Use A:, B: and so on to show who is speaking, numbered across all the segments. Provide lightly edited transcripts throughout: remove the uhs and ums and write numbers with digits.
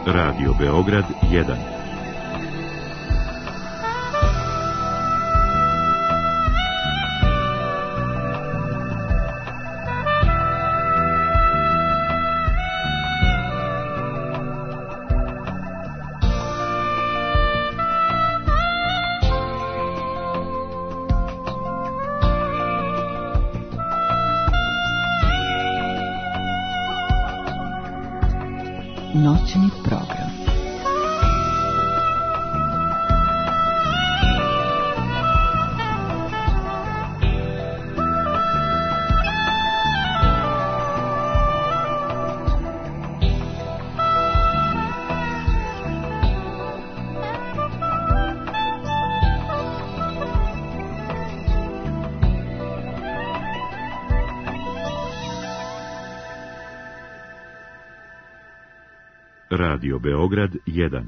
A: Radio Beograd 1.
B: Noćni program.
A: Radio Beograd 1.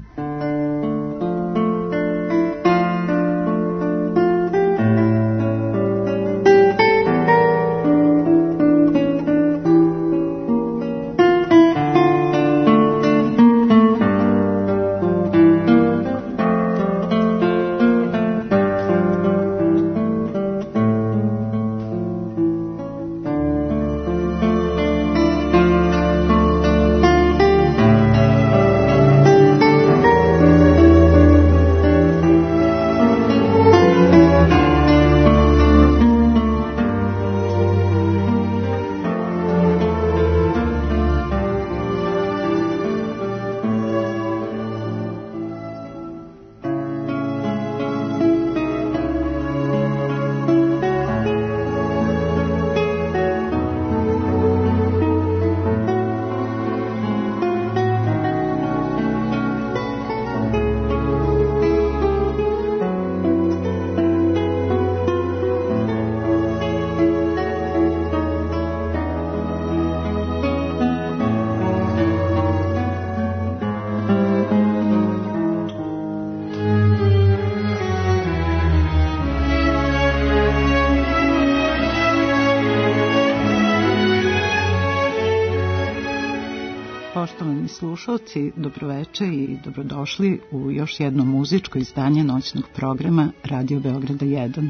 B: Poštovani slušalci, dobroveče i dobrodošli u još jedno muzičko izdanje noćnog programa Radio Beograda 1.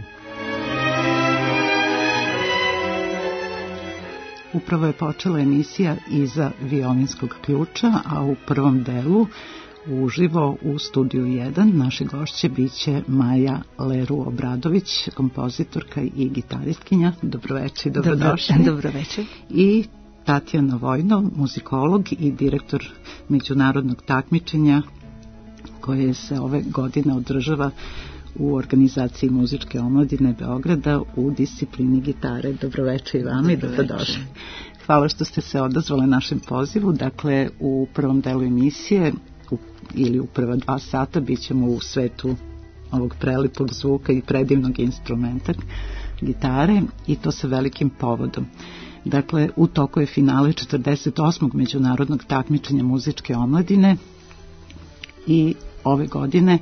B: Upravo je počela emisija Iza violinskog ključa, a u prvom delu uživo u studiju 1 naše gošće biće Maja Leru Obradović, kompozitorka i gitaristkinja. Dobroveče i dobrodošli.
C: Dobroveče.
B: I Tatjana Vojno, muzikolog i direktor međunarodnog takmičenja koje se ove godine održava u organizaciji muzičke omladine Beograda u disciplini gitare. Dobroveče i vama i dobrodošli. Hvala što ste se odazvali našem pozivu. Dakle, u prvom delu emisije ili u prva 2 sata bit ćemo u svetu ovog prelipog zvuka i predivnog instrumenta gitare, i to sa velikim povodom. Dakle, u toku je finale 48. međunarodnog takmičenja muzičke omladine i ove godine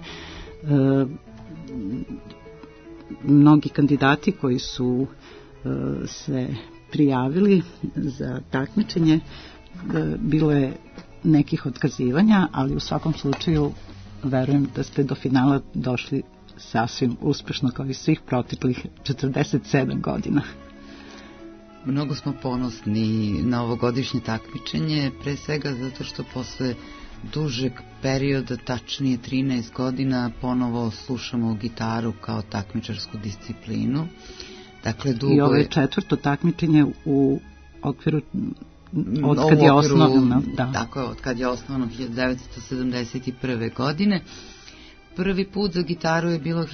B: mnogi kandidati koji su se prijavili za takmičenje, bilo je nekih otkazivanja, ali u svakom slučaju verujem da ste do finala došli sasvim uspešno kao i svih proteklih 47 godina.
C: Mnogo smo ponosni na ovogodišnje takmičenje, pre svega zato što posle dužeg perioda, tačnije 13 godina, ponovo slušamo gitaru kao takmičarsku disciplinu. Dakle, dugo
B: i ovo je 4. takmičenje u okviru od kad je osnovano.
C: Tako je, od kad je osnovano 1971. godine. Prvi put za gitaru je bilo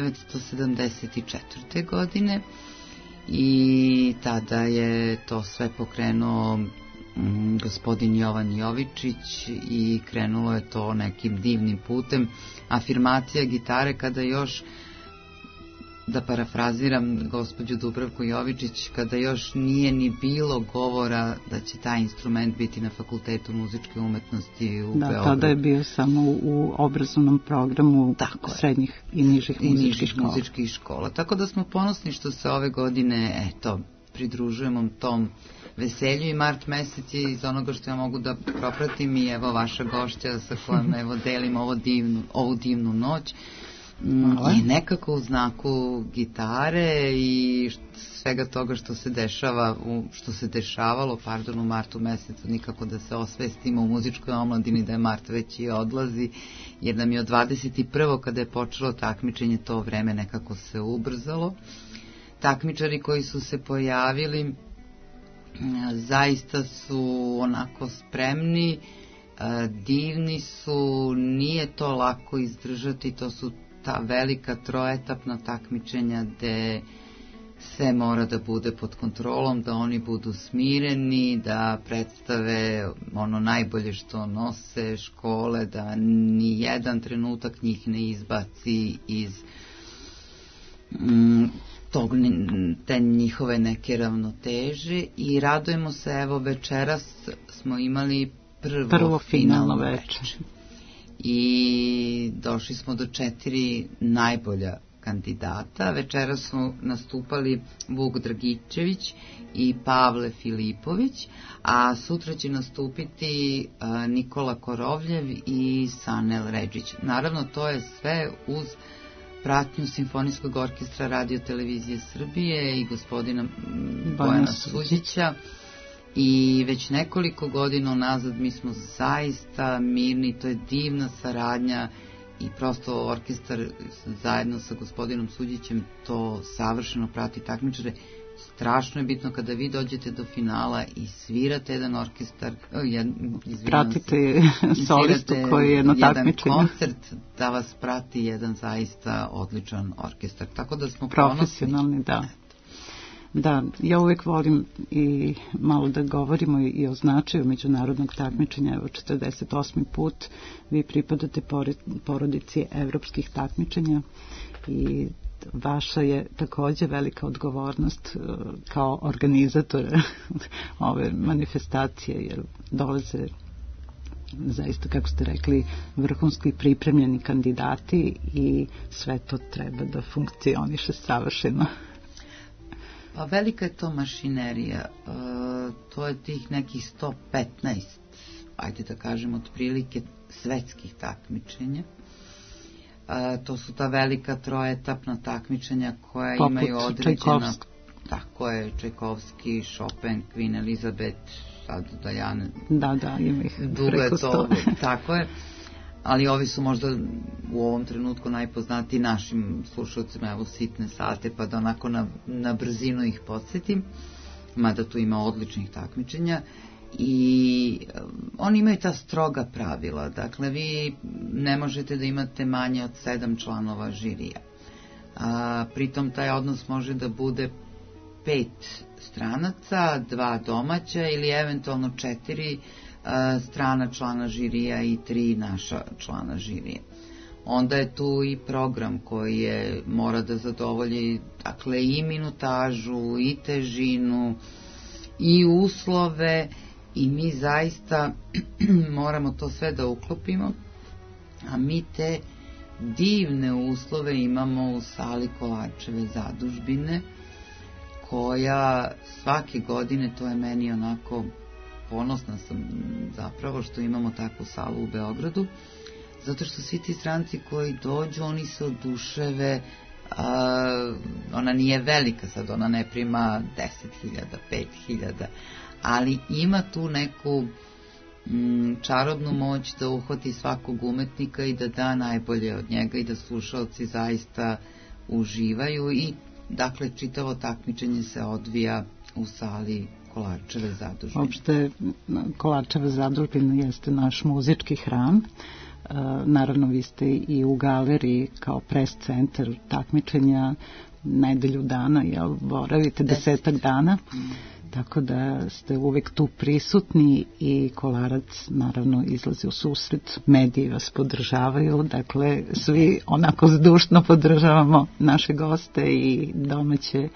C: 1974. godine. I tada je to sve pokrenuo gospodin Jovan Jovičić i krenulo je to nekim divnim putem. Afirmacija gitare, kada još, da parafraziram gospođu Dubravku Jovičić, kada još nije ni bilo govora da će taj instrument biti na Fakultetu muzičke umetnosti u Beogradu.
B: Tada je bio samo u obrazovnom programu srednjih i nižih muzičkih škola.
C: Tako da smo ponosni što se ove godine, pridružujemo tom veselju i mart mesec je iz onoga što ja mogu da propratim i evo vaša gošća sa kojom evo delim ovu divnu noć i nekako u znaku gitare i svega toga što se dešavalo u martu mesecu, nikako da se osvestimo u muzičkoj omladini da je mart već i odlazi, jer nam je od 21. kada je počelo takmičenje to vreme nekako se ubrzalo. Takmičari koji su se pojavili zaista su onako spremni, divni su, nije to lako izdržati, to su ta velika troetapna takmičenja gde sve mora da bude pod kontrolom, da oni budu smireni, da predstave ono najbolje što nose škole, da ni jedan trenutak njih ne izbaci iz te njihove neke ravnoteže i radujemo se, evo večeras smo imali prvo finalno večer i došli smo do 4 najbolja kandidata. Večeras su nastupali Vuk Dragičević i Pavle Filipović, a sutra će nastupiti Nikola Korovljev i Sanel Redžić. Naravno, to je sve uz pratnju Simfonijskog orkestra Radio Televizije Srbije i gospodina Bojana Suđića. I već nekoliko godina nazad mi smo zaista mirni, to je divna saradnja i prosto orkestar zajedno sa gospodinom Suđićem to savršeno prati takmičare. Strašno je bitno kada vi dođete do finala i svirate jedan orkestar,
B: pratite solistu koji je na takmičenju,
C: jedan koncert, da vas prati jedan zaista odličan orkestar. Tako da smo
B: profesionalni, Da, ja uvijek volim i malo da govorimo i o značaju međunarodnog takmičenja. Evo 48. put vi pripadate porodici evropskih takmičenja i vaša je takođe velika odgovornost kao organizatora ove manifestacije, jer dolaze zaista, kako ste rekli, vrhunski pripremljeni kandidati i sve to treba da funkcioniše savršeno.
C: Pa velika je to mašinerija, to je tih nekih 115, ajde da kažem, otprilike svetskih takmičenja. To su ta velika troetapna takmičenja koja imaju određena... Tako je, Čajkovski, Chopin, Queen Elizabeth, sad da ja ne...
B: Da, ima ih preko 100.
C: Tako je. Ali ovi su možda u ovom trenutku najpoznatiji našim slušalcima, evo sitne sate, pa da onako na brzinu ih podsjetim, mada tu ima odličnih takmičenja i oni imaju ta stroga pravila, dakle vi ne možete da imate manje od 7 članova žirija, pritom taj odnos može da bude 5 stranaca, 2 domaća ili eventualno 4 strana člana žirija i 3 naša člana žirija. Onda je tu i program koji mora da zadovolji, dakle, i minutažu, i težinu, i uslove, i mi zaista moramo to sve da uklopimo, a mi te divne uslove imamo u sali Kolarčeve zadužbine, koja svake godine, to je meni onako, ponosna sam zapravo što imamo takvu salu u Beogradu, zato što svi ti stranci koji dođu, oni se oduševe, ona nije velika sad, ona ne prima 10.000, 5.000, ali ima tu neku čarobnu moć da uhvati svakog umetnika i da da najbolje od njega i da slušalci zaista uživaju i dakle čitavo takmičenje se odvija u sali Kolarčeve zadužbine.
B: Uopšte Kolarčeva zadužbina jeste naš muzički hram. Naravno vi ste i u galeriji kao pres centar takmičenja nedelju dana, jel, boravite 10 dana, tako da ste uvek tu prisutni i Kolarac naravno izlazi u susret, mediji vas podržavaju, dakle svi onako zdušno podržavamo naše goste i domaće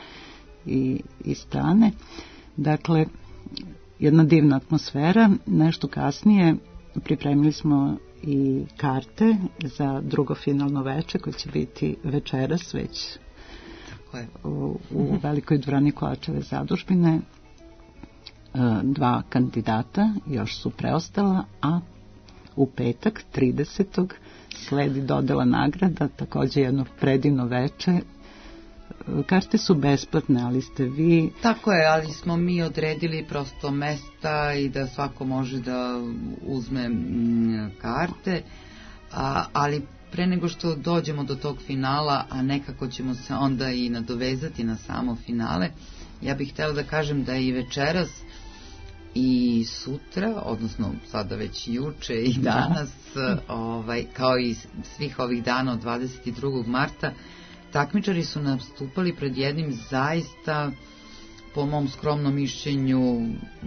B: i strane. Dakle, jedna divna atmosfera. Nešto kasnije pripremili smo i karte za drugo finalno veče koje će biti večeras već u velikoj dvorani Kolarčeve zadužbine. 2 kandidata, još su preostala, a u petak 30. sledi dodela nagrada, takođe jedno predivno veče. Karte su besplatne, ali ste vi...
C: Tako je, ali smo mi odredili prosto mesta i da svako može da uzme karte, ali pre nego što dođemo do tog finala, a nekako ćemo se onda i nadovezati na samo finale, ja bih htjela da kažem da i večeras i sutra, odnosno sada već juče i danas, kao i svih ovih dana od 22. marta, takmičari su nastupali pred jednim zaista, po mom skromnom mišljenju,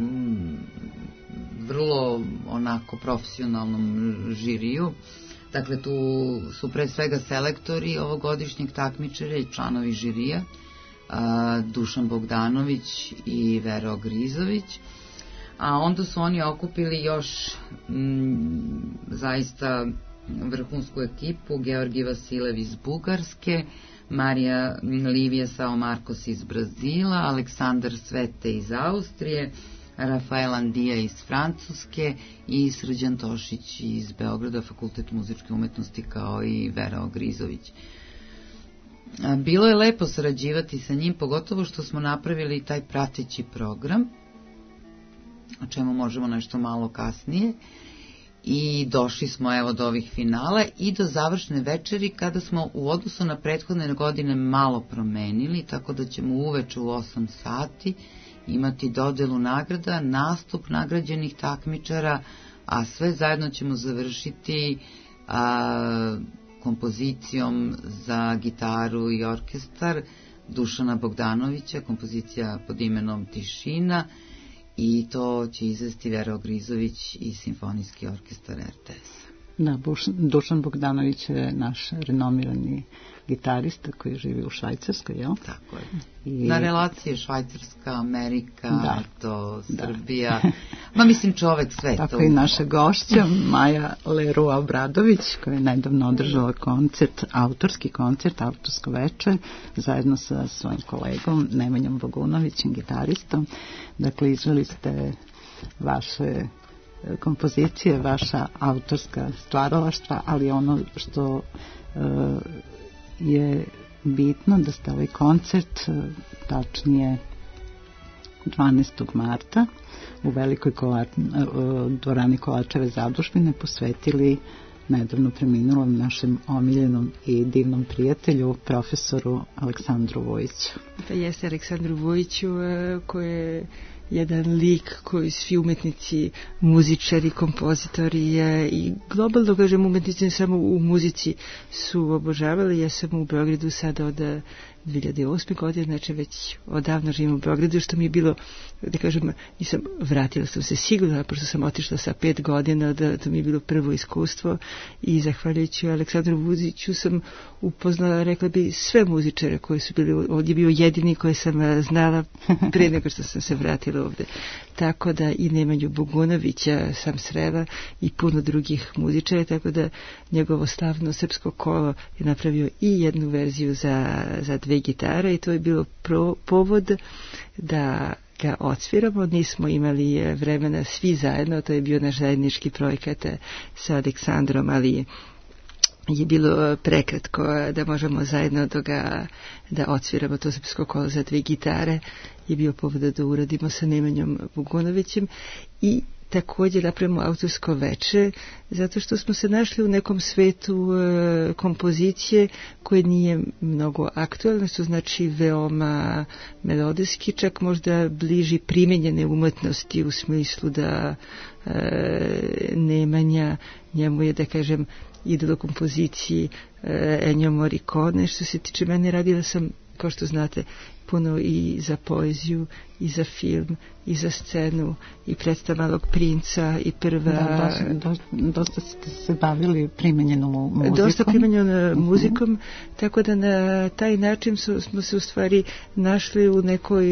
C: vrlo onako profesionalnom žiriju. Dakle, tu su pre svega selektori ovogodišnjeg takmičara i članovi žirija, Dušan Bogdanović i Vera Ogrizović, a onda su oni okupili još zaista vrhunsku ekipu: Georgi Vasilev iz Bugarske, Marija Livija Sao-Marcos iz Brazila, Aleksandar Svete iz Austrije, Rafael Andija iz Francuske i Srđan Tošić iz Beograda, Fakultet muzičke umetnosti, kao i Vera Ogrizović. Bilo je lepo sarađivati sa njim, pogotovo što smo napravili taj prateći program, o čemu možemo nešto malo kasnije, i došli smo evo do ovih finala i do završne večeri, kada smo u odnosu na prethodne godine malo promenili, tako da ćemo uveče u 8 sati imati dodelu nagrada, nastup nagrađenih takmičara, a sve zajedno ćemo završiti kompozicijom za gitaru i orkestar Dušana Bogdanovića, kompozicija pod imenom Tišina, i to će izvesti Vera Ogrizović i Simfonijski orkestar RTS-a.
B: Da, Dušan Bogdanović je naš renomirani gitarista koji živi u Švajcarskoj, jel?
C: Tako je. Na relaciji Švajcarska, Amerika, Srbija. Ma mislim, čovek sve
B: tako
C: to.
B: I naša gošća Maja Leroy Obradović, koja je nedavno održala koncert, autorski koncert, autorsko veče, zajedno sa svojim kolegom Nemanjom Bogunovićem, gitaristom. Dakle, izveli ste vaše kompozicije, vaša autorska stvaralaštva, ali ono što je bitno da ste ovaj koncert, tačnije 12. marta u velikoj dvorani Kolarčeve zadužbine, posvetili nedavno preminulom našem omiljenom i divnom prijatelju, profesoru Aleksandru Vujiću.
D: Pa jeste, Aleksandru Vujiću, koji je jedan lik koji svi umetnici, muzičari, kompozitori i globalno, kažem, umetnici ne samo u muzici su obožavali. Ja sam u Beogradu sada od 2008. godine, znači već odavno živim u Beogradu, što mi je bilo, da kažem, vratila sam se sigurno, pošto sam otišla sa 5 godina, da to mi je bilo prvo iskustvo, i zahvaljujući Aleksandru Vujiću sam upoznala, rekla bi, sve muzičare koji su bili ovdje, bio jedini koji sam znala pre nego što sam se vratila ovde. Tako da i Nemanju Bogunovića sam srela i puno drugih muzičara, tako da njegovo slavno srpsko kolo je napravio i jednu verziju za 2 gitare, i to je bilo povod da ga odsviramo. Nismo imali vremena svi zajedno, to je bio naš zajednički projekat sa Aleksandrom, ali je bilo prekratko da možemo zajedno da odsviramo to srpsko kolo za 2 gitare. Je bio povod da uradimo sa Nemanjom Bogunovićem i također napravimo autorsko veče, zato što smo se našli u nekom svetu kompozicije koje nije mnogo aktualno, što znači veoma melodijski, čak možda bliži primenjene umetnosti, u smislu da Nemanja, njemu je, da kažem, idolo kompoziciji Ennio Morricone. Što se tiče mene, radila sam, kao što znate, puno i za poeziju, i za film, i za scenu, i predstav Malog princa, i prva...
B: Dosta ste se bavili primenjenom muzikom.
D: Dosta primenjenom muzikom, tako da na taj način smo se u stvari našli u nekoj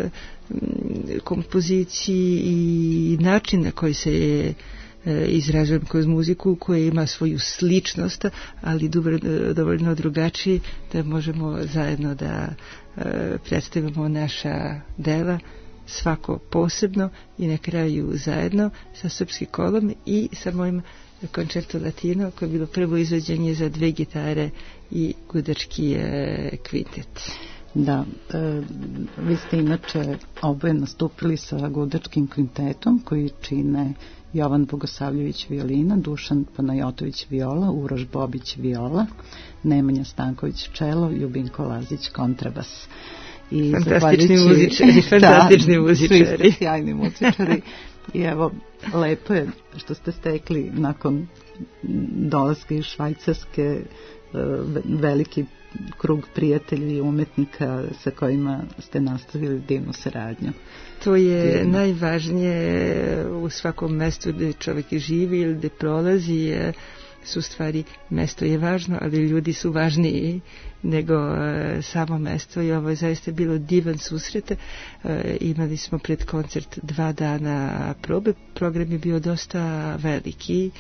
D: kompoziciji i način na koji se je izražujem kroz muziku, koja ima svoju sličnost, ali dovoljno drugačiji, da možemo zajedno da predstavimo naša dela svako posebno i na kraju zajedno sa srpskim kolom i sa mojim koncerto latino koje je bilo prvo izvođenje za 2 gitare i gudački kvintet.
B: Da, vi ste inače oboje nastupili sa gudačkim kvintetom koji čine Jovan Bogosavljević violina, Dušan Panajotović viola, Uroš Bobić viola, Nemanja Stanković čelo, Ljubinko Lazić kontrabas. I
D: fantastični muzičari.
B: Svi ste sjajni muzičari. I evo, lepo je što ste stekli nakon dolaska iz Švajcarske veliki krug prijatelja i umetnika sa kojima ste nastavili divnu saradnju.
D: To je najvažnije u svakom mestu gde čovjek živi ili gde prolazi, su stvari, mesto je važno, ali ljudi su važniji nego samo mesto i ovo je zaista bilo divan susret. Imali smo pred koncert 2 dana probe, program je bio dosta veliki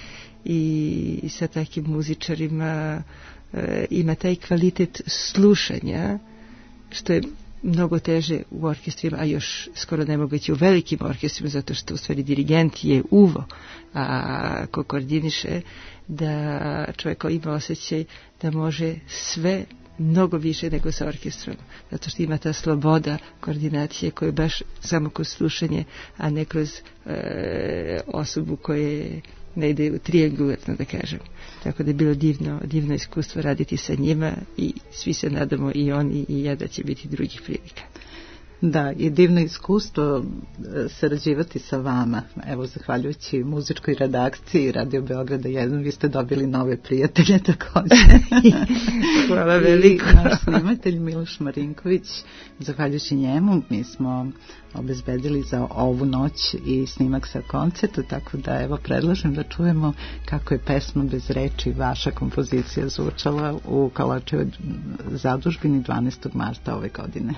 D: i sa takim muzičarima ima taj kvalitet slušanja što je mnogo teže u orkestrima, a još skoro nemoguće u velikim orkestrima, zato što u stvari dirigent je uvo, a ko koordiniše, da čovjek ima osjećaj da može sve mnogo više nego sa orkestrom, zato što ima ta sloboda koordinacije koja je baš samo kroz slušanje, a ne kroz osobu koje ne ide u triangularno, da kažem. Tako da je bilo divno iskustvo raditi sa njima i svi se nadamo, i oni i ja, da će biti drugih prilika.
B: Da, i divno iskustvo sarađivati sa vama. Evo, zahvaljujući muzičkoj redakciji Radio Beograda 1, vi ste dobili nove prijatelje također.
D: Hvala veliko.
B: I naš snimatelj Miloš Marinković, zahvaljujući njemu, mi smo obezbedili za ovu noć i snimak sa koncerta, tako da evo predlažem da čujemo kako je pesma bez reči, vaša kompozicija, zvučala u Kalačevoj zadužbini 12. marta ove godine.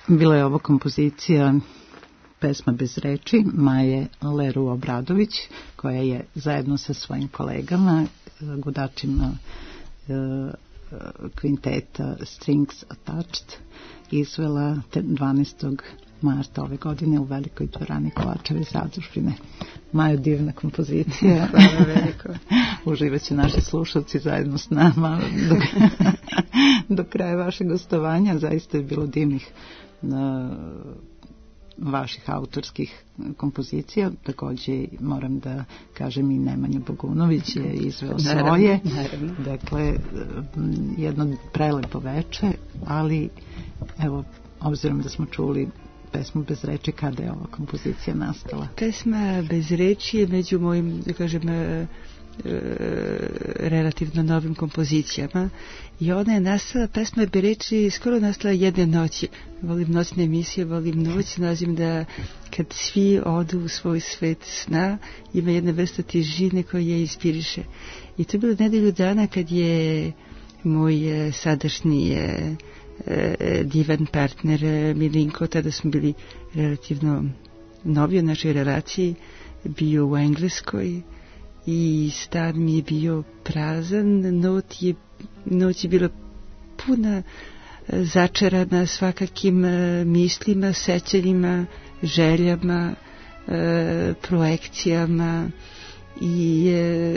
B: Bila je ovo kompozicija pesma bez reči Maje Leru Obradović, koja je zajedno sa svojim kolegama, gudačima kvinteta Strings Attached, izvela 12. marta ove godine u Velikoj dvorani Kovačeve zadužbine. Maja, divna kompozicija.
D: Hvala veliko.
B: Uživaće naši slušalci zajedno s nama do kraja vašeg gostovanja. Zaista je bilo divnih vaših autorskih kompozicija. Takođe moram da kažem i Nemanja Bogunović je izveo svoje. Dakle, jedno prelepo veče, ali evo, obzirom da smo čuli pesmu bez reči, kada je ova kompozicija nastala?
D: Pesma bez reči je među mojim, da kažem, relativno novim kompozicijama i ona je nastala, pesma bez reči skoro nastala jedne noći. Volim noćne emisije, volim noć, nalazim da kad svi odu u svoj svet sna, ima jedna vrsta tižine koja je inspiriše. I to je bilo nedelju dana kad je moj sadašnji divan partner Milinko, tada smo bili relativno novi u našoj relaciji, bio u Engleskoj i stan mi je bio prazan, noć je bila puna začarana svakakim mislima, sećanjima, željama, projekcijama i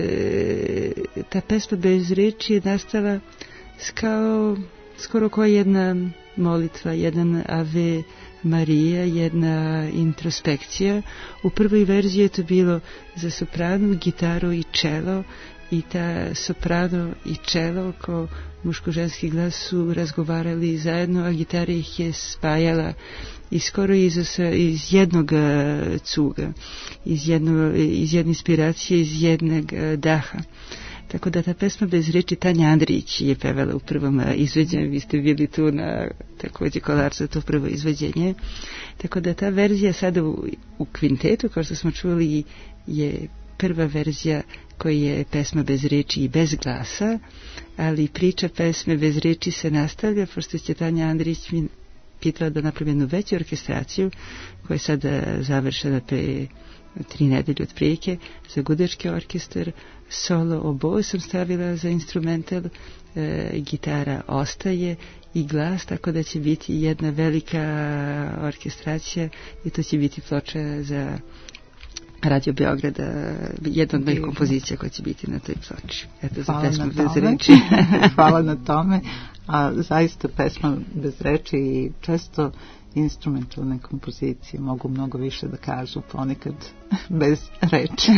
D: ta pesma bez reči je nastala skoro kao jedna molitva, jedan Ave Marija, jedna introspekcija. U prvoj verziji je to bilo za sopranu, gitaru i čelo i ta soprano i čelo kao muško-ženski glas su razgovarali zajedno, a gitara ih je spajala i skoro iz jednog cuga, iz jedne inspiracije, iz jednog daha. Tako da ta pesma bez reči Tanja Andrić je pevala u prvom izvođenju, vi ste bili tu na takođe Kolarcu, to prvo izvođenje. Tako da ta verzija sada u kvintetu, kao što smo čuli, je prva verzija koja je pesma bez reči i bez glasa, ali priča pesme bez reči se nastavlja, pošto će Tanja Andrić mi pitala da napravi jednu veću orkestraciju, koja je sada završena pre 3 nedelje otprilike, za gudački orkestar, solo oboje sam stavila za instrumental, gitara ostaje i glas, tako da će biti jedna velika orkestracija i to će biti ploča za Radio Beograda, jedna od mojih kompozicija koja će biti na toj ploči. Eto, za pesmu bez reči.
B: Hvala na tome, a zaista pesma bez reči i često instrumentalne kompozicije mogu mnogo više da kažu, ponekad bez reči.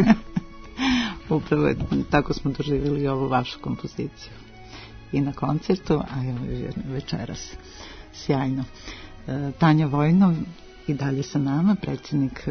B: Upravo tako smo doživjeli ovu vašu kompoziciju i na koncertu, a evo večeras sjajno. Tanja Vojnov i dalje sa nama, predsjednik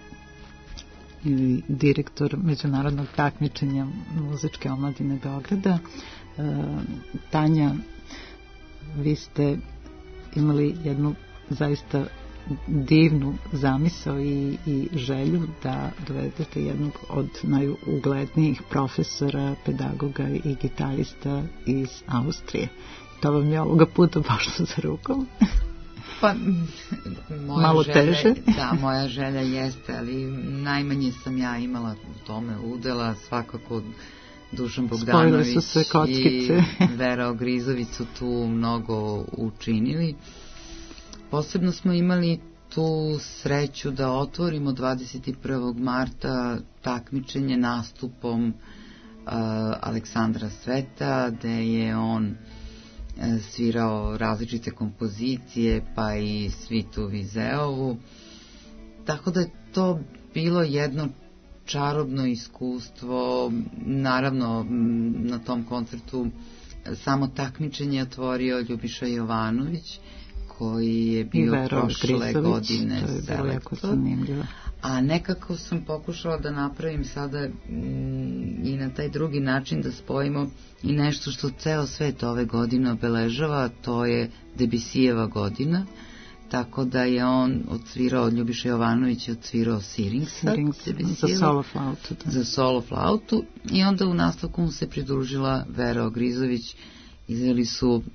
B: i direktor međunarodnog takmičenja muzičke omladine Beograda. Tanja, vi ste imali jednu zaista divnu zamisao i želju da dovedete jednog od najuglednijih profesora, pedagoga i gitarista iz Austrije. To vam je ovoga puta pošlo za rukom?
C: Pa,
B: malo teže.
C: Da, moja želja jeste, ali najmanje sam ja imala u tome udela, svakako Dušan Bogdanović i Vera Ogrizović su tu mnogo učinili. Posebno smo imali tu sreću da otvorimo 21. marta takmičenje nastupom Aleksandra Sveta, gde je on svirao različite kompozicije, pa i svitu Vizeovu. Tako da je to bilo jedno čarobno iskustvo. Naravno, na tom koncertu samo takmičenje otvorio Ljubiša Jovanović, koji je bio prošle godine selektor. A nekako sam pokušala da napravim sada i na taj drugi način da spojimo i nešto što ceo svet ove godine obeležava, to je Debussijeva godina, tako da je on odsvirao, Ljubiša Jovanović je odsvirao Siringsa za solo flautu i onda u nastavku mu se pridružila Vera Ogrizović, izveli su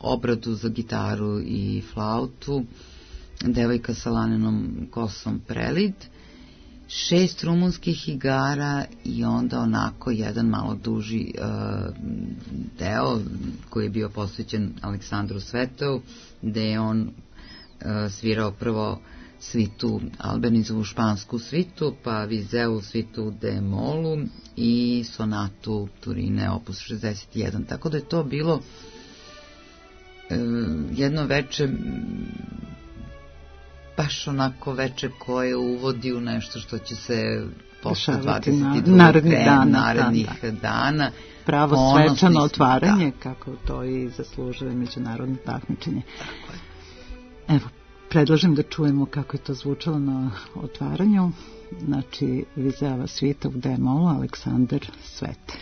C: obradu za gitaru i flautu, Devojka sa lanenom kosom Prelid, 6 rumunskih igara i onda onako jedan malo duži deo koji je bio posvećen Aleksandru Svetov, gde je on svirao prvo svitu, Albenizovu špansku svitu, pa Vizeu svitu de molu i sonatu Turine opus 61. Tako da je to bilo jedno veče, baš onako veče koje uvodi u nešto što će se posle 22. narednih dana.
B: Pravo svečano otvaranje, kako to i zaslužuje međunarodno takmičenje. Evo, predlažem da čujemo kako je to zvučalo na otvaranju. Znači, Vizeava svita u D-molu, Aleksandar Svete.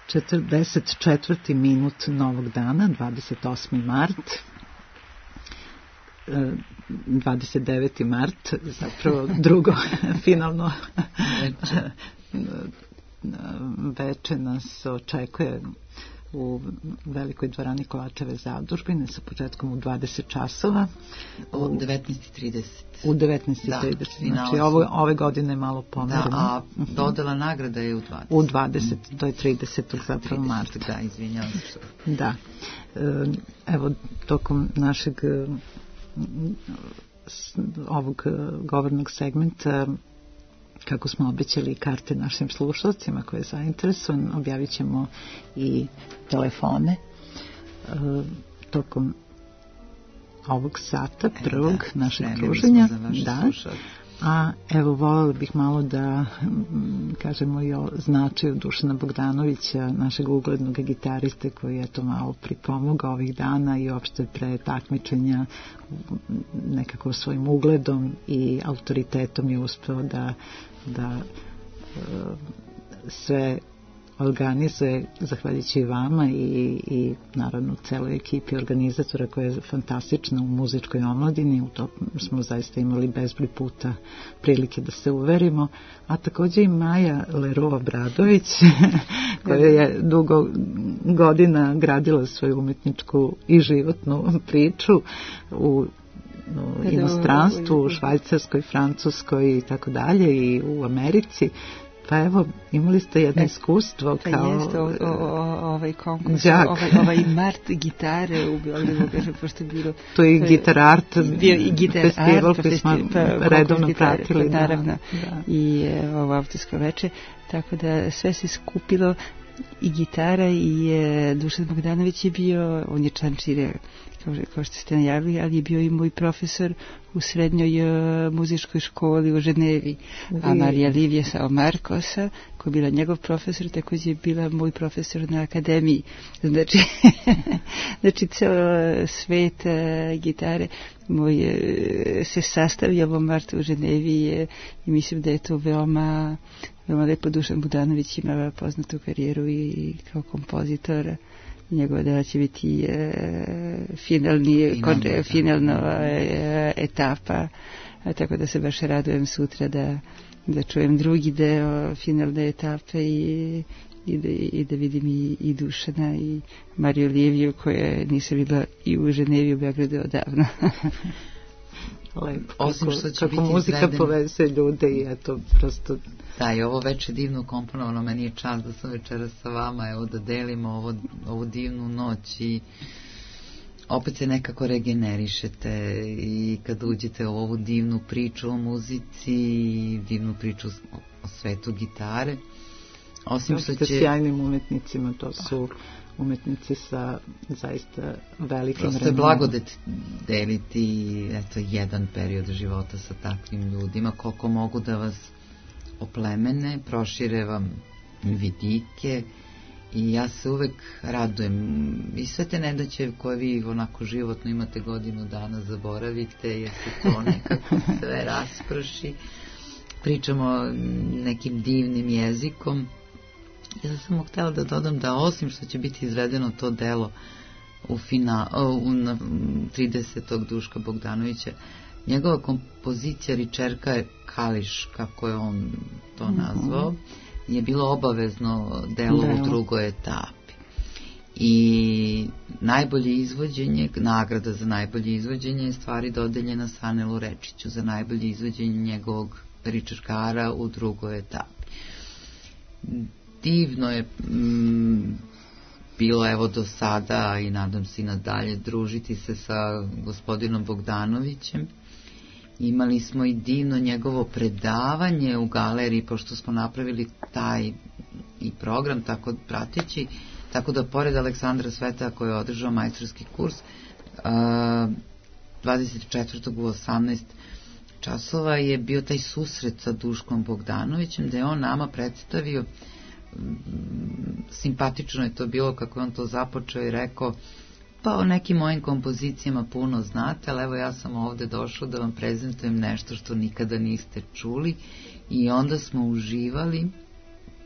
B: 44. minut novog dana, 28. mart, 29. mart, zapravo drugo finalno veče nas očekuje u velikoj dvorani Kovačeve zadužbine sa početkom u 20 časova.
C: U 19.30.
B: U 19.30. Znači ove godine je malo pomereno.
C: Da, a dodala nagrada je u 20.
B: U 20, to je 30. zapravo marta.
C: Da, izvinjavam se.
B: Da. Evo, tokom našeg ovog govornog segmenta, kako smo obećali karte našim slušalcima koje je zainteresovan, objavit ćemo i telefone tokom ovog sata prvog našeg druženja. Da. A evo, voljela bih malo da kažemo i o značaju Dušana Bogdanovića, našeg uglednog gitariste koji je to malo pripomogao ovih dana i uopšte pre takmičenja nekako svojim ugledom i autoritetom je uspeo da sve organizuje, zahvaljujući vama i naravno celoj ekipi organizatora koja je fantastična u muzičkoj omladini. U to smo zaista imali bezbroj puta prilike da se uverimo, a takođe i Maja Leroy-Bradović koja je dugo godina gradila svoju umetničku i životnu priču u inostranstvu, u Švajcarskoj, Francuskoj i tako dalje i u Americi. Pa evo, imali ste jedno iskustvo kao...
D: Jeste, ovaj konkurs, ovaj Mart gitare u Beogradu, pošto je bilo...
B: To je Gitar Art, festival koji smo redovno pratili.
D: Naravno, i ovo autorsko veče, tako da sve se skupilo i gitara i Dušan Bogdanović je bio, on je člančire, kao što ste najavili, ali je bio i moj profesor u srednjoj muzičkoj školi u Ženevi, a Marija Livija Markosa, koja je bila njegov profesor, također je bila moj profesor na akademiji. Znači ceo svet gitare moj se sastavio u martu u Ženevi i mislim da je to veoma lepo. Dušan Bogdanović ima poznatu karijeru i kao kompozitor. Njegova dela će biti finalna etapa, tako da se baš radujem sutra da čujem drugi deo finalne etape i da vidim i Dušana i Mariju Liviju koja nisam videla i u Ženevi, u Beogradu odavno.
B: Lepo, kako muzika povezuje ljude i eto prosto...
C: Da, i ovo veče divno komponovano, meni je čast da sam večeras sa vama, evo da delimo ovu divnu noć i opet se nekako regenerišete i kad uđete u ovu divnu priču o muzici i divnu priču o svetu gitare. Osim što će... sjajnim
B: umetnicima, to su umetnici sa zaista velikim
C: vremenom. Prosto je blagodet deliti jedan period života sa takvim ljudima, koliko mogu da vas oplemene, prošire vam vidike i ja se uvek radujem i sve te nedaće koje vi onako životno imate godinu dana zaboravite jer se to nekako sve rasprši, pričamo nekim divnim jezikom. Ja sam samo htjela da dodam da osim što će biti izvedeno to delo u 30. Duška Bogdanovića, njegova kompozicija Ričerka je Kališ, kako je on to nazvao, je bilo obavezno delo u drugoj etapi. I najbolje izvođenje, nagrada za najbolje izvođenje je stvari dodeljena Sanelu Rečiću za najbolje izvođenje njegovog Ričerkara u drugoj etapi. Divno je bilo evo do sada i nadam se i nadalje družiti se sa gospodinom Bogdanovićem. Imali smo i divno njegovo predavanje u galeriji, pošto smo napravili taj i program tako prateći, tako da pored Aleksandra Sveta koji je održao majstorski kurs 24. u 18 časova je bio taj susret sa Duškom Bogdanovićem gde je on nama predstavio, simpatično je to bilo kako je on to započeo i rekao, pa o nekim mojim kompozicijama puno znate, ali evo ja sam ovde došao da vam prezentujem nešto što nikada niste čuli i onda smo uživali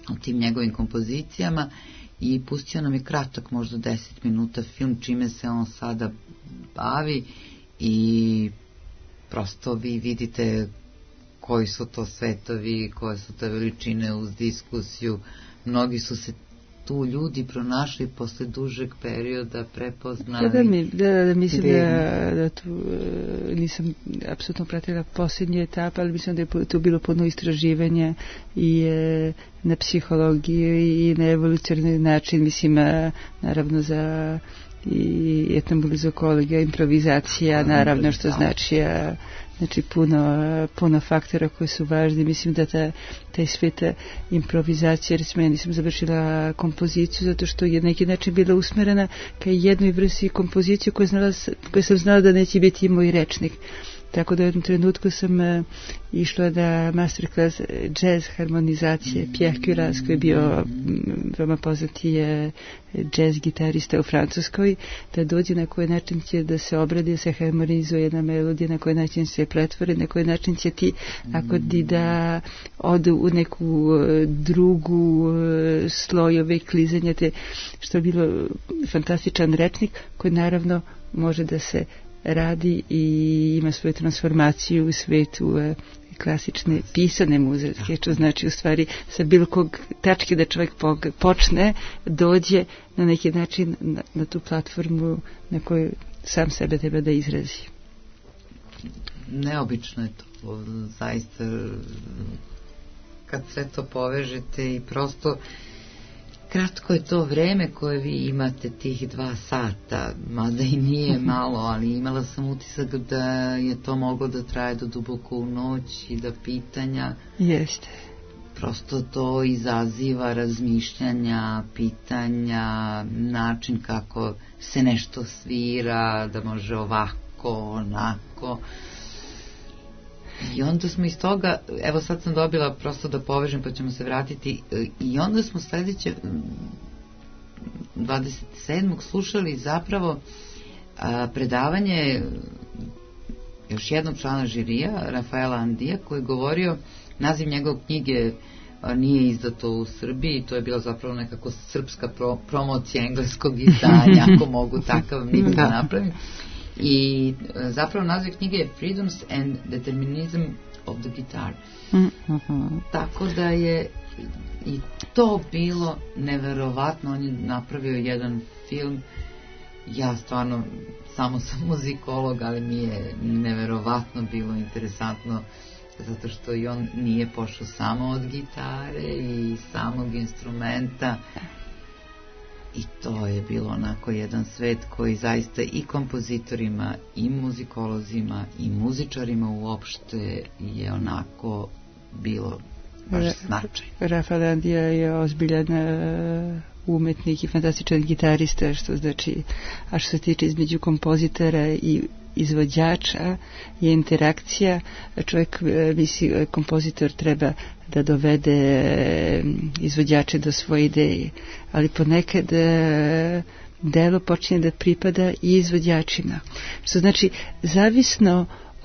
C: o tim njegovim kompozicijama i pustio nam je kratak, možda 10 minuta film, čime se on sada bavi i prosto vi vidite koji su to svetovi, koje su te veličine uz diskusiju. Mnogi su se tu ljudi pronašli posle dužeg perioda, prepoznali.
D: Da, mislim da tu nisam apsolutno pratila posljednje etape, ali mislim da je tu bilo puno istraživanja i na psihologiju i na evolucionarni način, mislim, naravno za i etnomuzikologija, improvizacija, naravno, što znači puno faktora koji su važni. Mislim da taj svet improvizacije, recimo ja nisam završila kompoziciju zato što je na neki način bila usmerena ka jednoj vrsti kompoziciju koju sam znala da neće biti moj rečnik. Tako da u jednom trenutku sam išla da masterclass jazz harmonizacije Pierre Curas, koji je bio veoma poznati jazz gitarista u Francuskoj, da dođe na koji način će da se obradi, da se harmonizuje jedna melodija, na koji način se pretvori, na koji način će ti akordi da odu u neku drugu slojove klizanja, što je bilo fantastičan rečnik koji naravno može da se radi i ima svoju transformaciju u svetu klasične pisane muzike, što znači u stvari sa bilo kog tačke da čovjek počne, dođe na neki način na tu platformu na kojoj sam sebe treba da izrazi.
C: Neobično je to, zaista, kad sve to povežete i prosto kratko je to vreme koje vi imate, tih 2 sata, mada i nije malo, ali imala sam utisak da je to moglo da traje do duboko u noć i da pitanja.
D: Jeste.
C: Prosto to izaziva razmišljanja, pitanja, način kako se nešto svira, da može ovako, onako. I onda smo iz toga, evo sad sam dobila prosto da povežem pa ćemo se vratiti, i onda smo sledeće 27. slušali zapravo predavanje još jednog člana žirija, Rafaela Andija, koji je govorio, naziv njegove knjige nije izdato u Srbiji, to je bila zapravo nekako srpska promocija engleskog izdanja, ako mogu takav nick da napravim. I zapravo naziv knjige je Freedoms and Determinism of the Guitar. Tako da je i to bilo neverovatno. On je napravio jedan film, ja stvarno samo sam muzikolog, ali mi je neverovatno bilo interesantno zato što i on nije pošao samo od gitare i samog instrumenta. I to je bilo onako jedan svet koji zaista i kompozitorima, i muzikolozima, i muzičarima uopšte je onako bilo baš značajno.
D: Rafael Andija je ozbiljan umetnik i fantastičan gitarista, što znači, a što se tiče između kompozitora i izvođača je interakcija. Čovjek misli, kompozitor treba da dovede izvođače do svoje ideje, ali ponekad delo počinje da pripada i izvođačima, što znači zavisno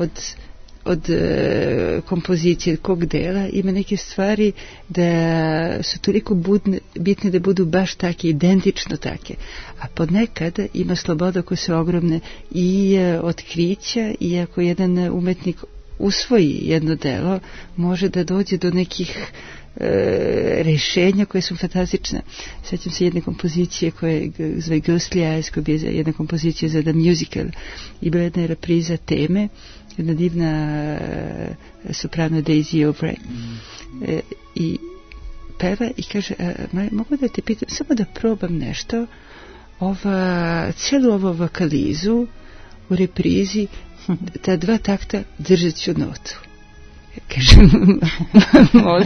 D: od kompozicije kog dela ima neke stvari da su toliko bitne da budu baš take, identično take, a ponekad ima sloboda koja se ogromne i otkrića, i ako jedan umetnik usvoji jedno delo, može da dođe do nekih rešenja koje su fantastične. Sjećam se jedne kompozicije koje zove Ghostly Eyes, koja je jedna kompozicija za The Musical, i bila jedna repriza teme, jedna divna soprano Daisy O'Brien, i peva i kaže, mogu da te pitam, samo da probam nešto, cijelu ovu vokalizu u reprizi, ta 2 takta držat ću notu. Kažem, molim.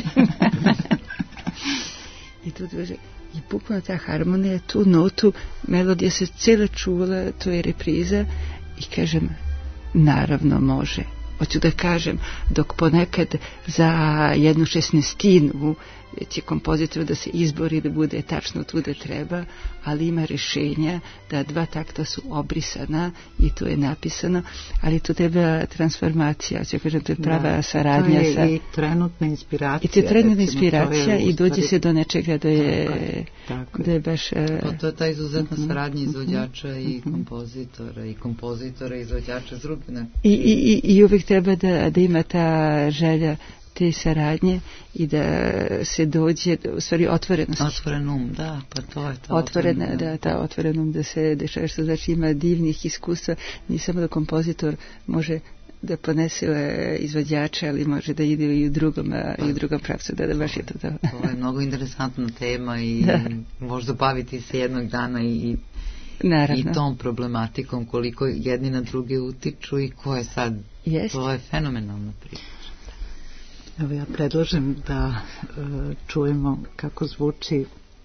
D: I tu dođe, i bukvalno ta harmonija, tu notu, melodija se cijela čula, to je repriza, i kažem, naravno može. Hoću da kažem, dok ponekad za jednu 16. će kompozitor da se izbori da bude tačno tu da treba, ali ima rešenja da 2 takta su obrisana i to je napisano, ali to treba transformacija, ja kažem, to je prava saradnja.
B: To je i trenutna inspiracija.
D: I to je trenutna inspiracija i dođe se do nečega da je, da je baš...
C: To je ta izuzetna saradnja izvođača i kompozitora i izvođača s druge.
D: I uvijek treba da ima ta želja te saradnje i da se dođe, u stvari otvorenost.
C: Otvoren um, da, pa to je to.
D: Otvoren um da se dešava, što znači ima divnih iskustva, nije samo da kompozitor može da ponese izvođača, ali može da ide i u drugom pravcu, da baš je to.
C: To je mnogo interesantna tema i možda baviti se jednog dana i tom problematikom, koliko jedni na druge utiču i ko je sad, to je fenomenalna priča.
B: Evo ja predlažem da čujemo kako zvuči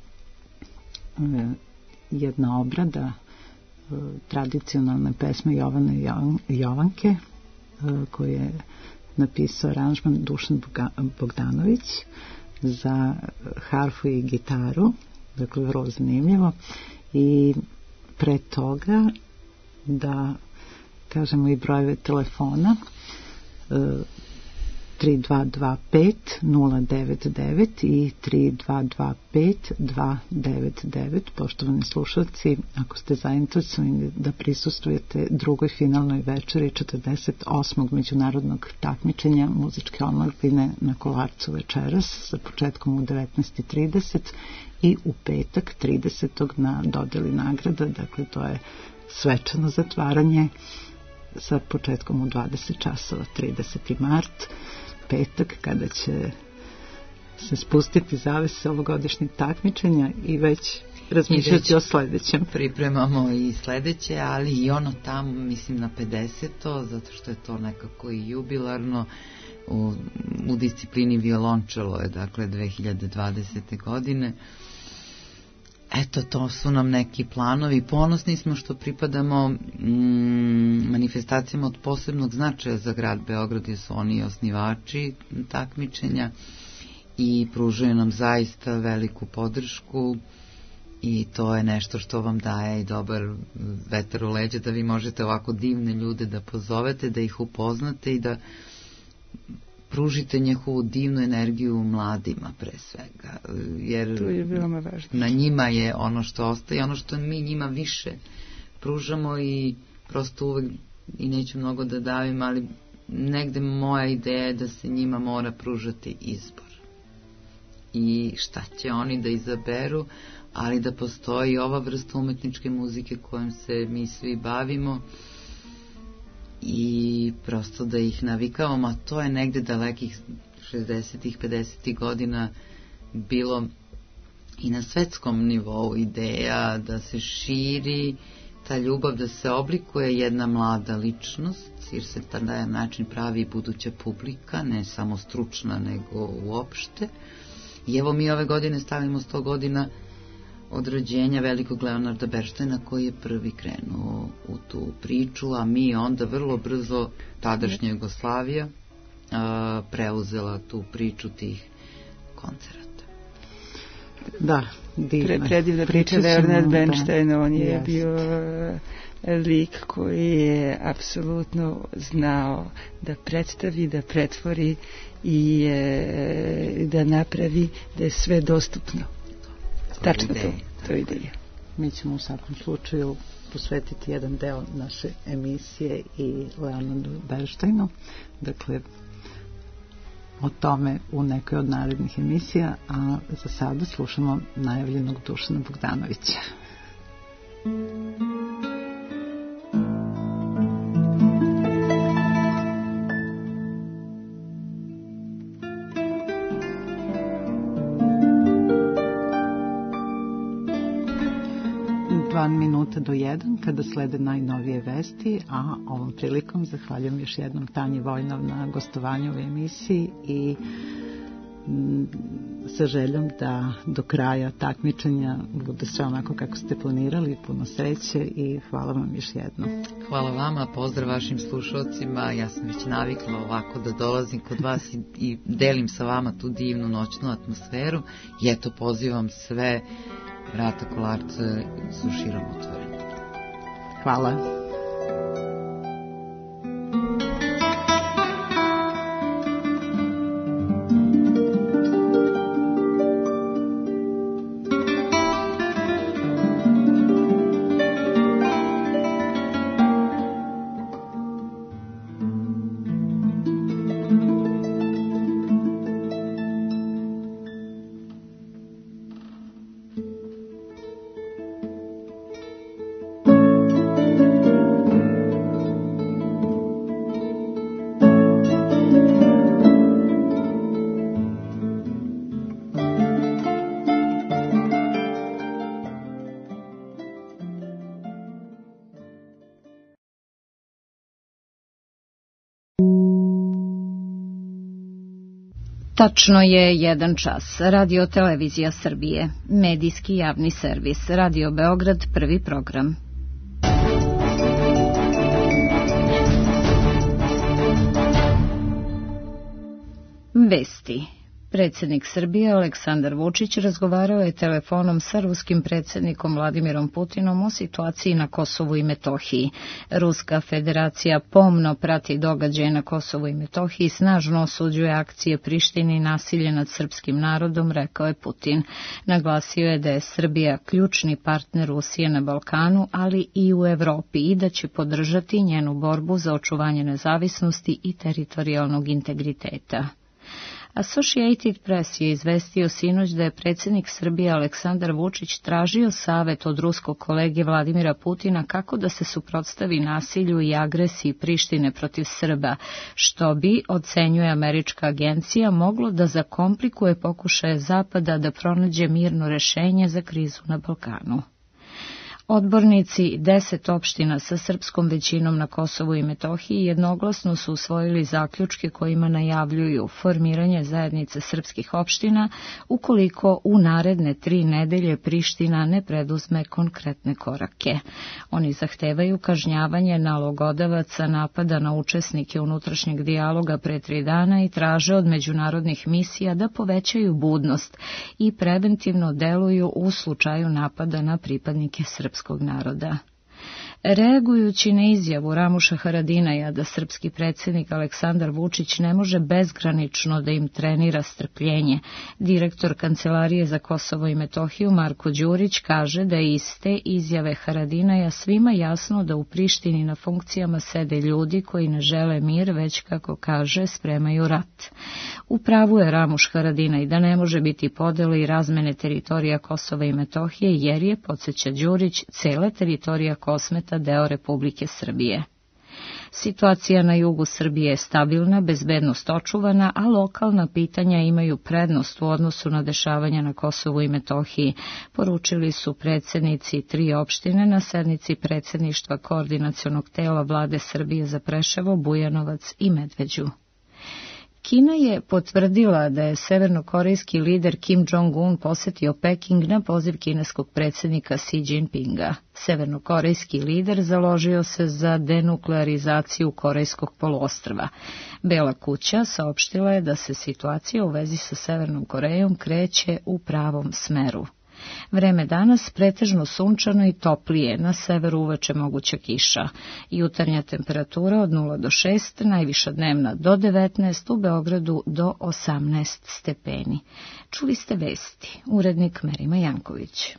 B: jedna obrada tradicionalne pesme Jovane Jovanke, koju je napisao aranžman Dušan Bogdanović za harfu i gitaru, dakle vrlo zanimljivo. I pre toga da kažemo i brojeve telefona 3225-099 i 3225-299. Poštovani slušalci, ako ste zainteresovani da prisustvujete drugoj finalnoj večeri 48. međunarodnog takmičenja muzičke omladine na Kolarcu večeras sa početkom u 19:30 i u petak 30. na dodeli nagrada, dakle to je svečano zatvaranje sa početkom u 20 časova, 30. mart, petak, kada će se spustiti zavese ovogodišnjeg takmičenja i već razmišljati o sledećem.
C: Pripremamo i sledeće, ali i ono tamo, mislim, na 50. zato što je to nekako i jubilarno u disciplini violončelo je, dakle, 2020. godine. Eto, to su nam neki planovi. Ponosni smo što pripadamo manifestacijama od posebnog značaja za grad Beograd, jer su oni osnivači takmičenja i pružaju nam zaista veliku podršku i to je nešto što vam daje i dobar vetar u leđa, da vi možete ovako divne ljude da pozovete, da ih upoznate i da pružite njihovu divnu energiju mladima pre svega, jer
D: to je veoma važno.
C: Na njima je ono što ostaje, ono što mi njima više pružamo i prosto uvek, i neću mnogo da davim, ali negde moja ideja je da se njima mora pružati izbor i šta će oni da izaberu, ali da postoji ova vrsta umetničke muzike kojom se mi svi bavimo i prosto da ih navikavamo, a to je negde dalekih 60-ih, 50-ih godina bilo i na svetskom nivou ideja da se širi ta ljubav, da se oblikuje jedna mlada ličnost, jer se na taj način pravi buduća publika, ne samo stručna, nego uopšte. I evo mi ove godine stavimo 100 godina od rođenja velikog Leonarda Bernsteina, koji je prvi krenuo u tu priču, a mi onda vrlo brzo, tadašnja Jugoslavija, preuzela tu priču tih koncerata.
B: Da, divna.
D: Predivna priča Leonard Bernstein, on je bio lik koji je apsolutno znao da predstavi, da pretvori i da napravi da je sve dostupno. Tačno to je ideja.
B: Mi ćemo u svakom slučaju posvetiti jedan deo naše emisije i Leonardu Bernsteinu. Dakle, o tome u nekoj od narednih emisija, a za sada slušamo najavljenog Dušana Bogdanovića. 2 minuta do 1 kada slede najnovije vesti, a ovom prilikom zahvaljujem još jednom Tanji Vojnov na gostovanju u emisiji i sa željom da do kraja takmičenja bude sve onako kako ste planirali, puno sreće i hvala vam još jednom.
C: Hvala vama, pozdrav vašim slušalcima, ja sam već navikla ovako da dolazim kod vas i delim sa vama tu divnu noćnu atmosferu i eto pozivam sve, vrata Kolarca su širom otvorene.
B: Hvala.
E: Tačno je 1 čas. Radio Televizija Srbije. Medijski javni servis. Radio Beograd, prvi program. Vesti. Predsjednik Srbije Aleksandar Vučić razgovarao je telefonom sa ruskim predsjednikom Vladimirom Putinom o situaciji na Kosovu i Metohiji. Ruska federacija pomno prati događaje na Kosovu i Metohiji i snažno osuđuje akcije Prištine i nasilje nad srpskim narodom, rekao je Putin. Naglasio je da je Srbija ključni partner Rusije na Balkanu, ali i u Evropi i da će podržati njenu borbu za očuvanje nezavisnosti i teritorijalnog integriteta. Associated Press je izvestio sinoć da je predsjednik Srbije Aleksandar Vučić tražio savjet od ruskog kolege Vladimira Putina kako da se suprotstavi nasilju i agresiji Prištine protiv Srba, što bi, ocenjuje američka agencija, moglo da zakomplikuje pokušaje Zapada da pronađe mirno rešenje za krizu na Balkanu. Odbornici 10 opština sa srpskom većinom na Kosovu i Metohiji jednoglasno su usvojili zaključke kojima najavljuju formiranje zajednice srpskih opština ukoliko u naredne 3 nedelje Priština ne preduzme konkretne korake. Oni zahtevaju kažnjavanje nalogodavaca napada na učesnike unutrašnjeg dijaloga pre 3 dana i traže od međunarodnih misija da povećaju budnost i preventivno deluju u slučaju napada na pripadnike srpskog naroda. Reagujući na izjavu Ramuša Haradinaja da srpski predsjednik Aleksandar Vučić ne može bezgranično da im trenira strpljenje, direktor Kancelarije za Kosovo i Metohiju Marko Đurić kaže da je iz te izjave Haradinaja svima jasno da u Prištini na funkcijama sede ljudi koji ne žele mir, već, kako kaže, spremaju rat. U pravu je Ramuš Haradinaj da ne može biti podele i razmene teritorija Kosova i Metohije jer je, podsjeća Đurić, cela teritorija Kosmeta deo Republike Srbije. Situacija na jugu Srbije je stabilna, bezbednost očuvana, a lokalna pitanja imaju prednost u odnosu na dešavanja na Kosovu i Metohiji, poručili su predsjednici 3 opštine na sednici predsjedništva koordinacionog tela Vlade Srbije za Preševo, Bujanovac i Medveđu. Kina je potvrdila da je severnokorejski lider Kim Jong-un posetio Peking na poziv kineskog predsjednika Xi Jinpinga. Severnokorejski lider založio se za denuklearizaciju Korejskog poluostrva. Bela kuća saopštila je da se situacija u vezi sa Severnom Korejom kreće u pravom smeru. Vreme danas pretežno sunčano i toplije, na severu uveče moguća kiša. Jutarnja temperatura od 0 do 6, najviša dnevna do 19, u Beogradu do 18 stepeni. Čuli ste vesti, urednik Merima Janković.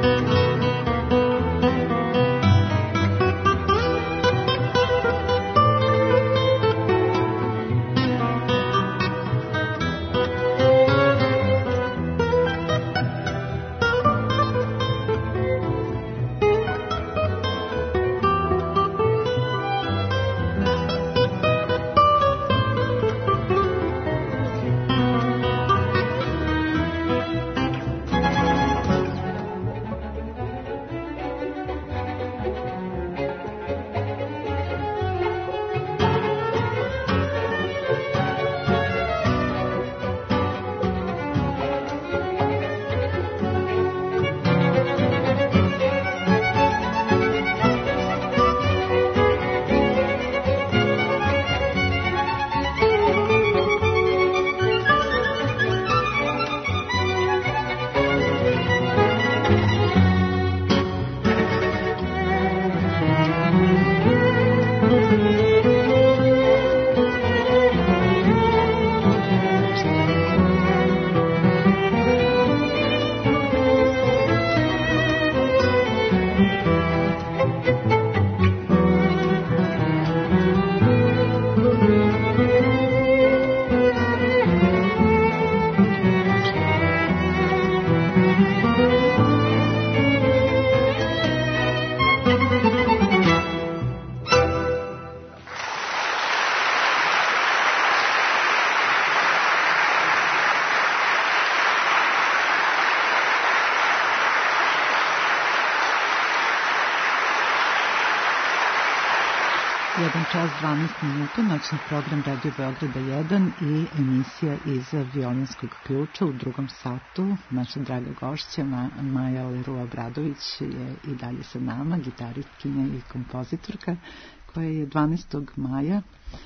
B: 1 čas 12 minuta, noćni program Radio Beograda 1 i emisija iz violinskog ključa. U drugom satu naša draga gošća Maja Leroux-Obradović je i dalje sa nama, gitaristkinja i kompozitorka, koja je 12. maja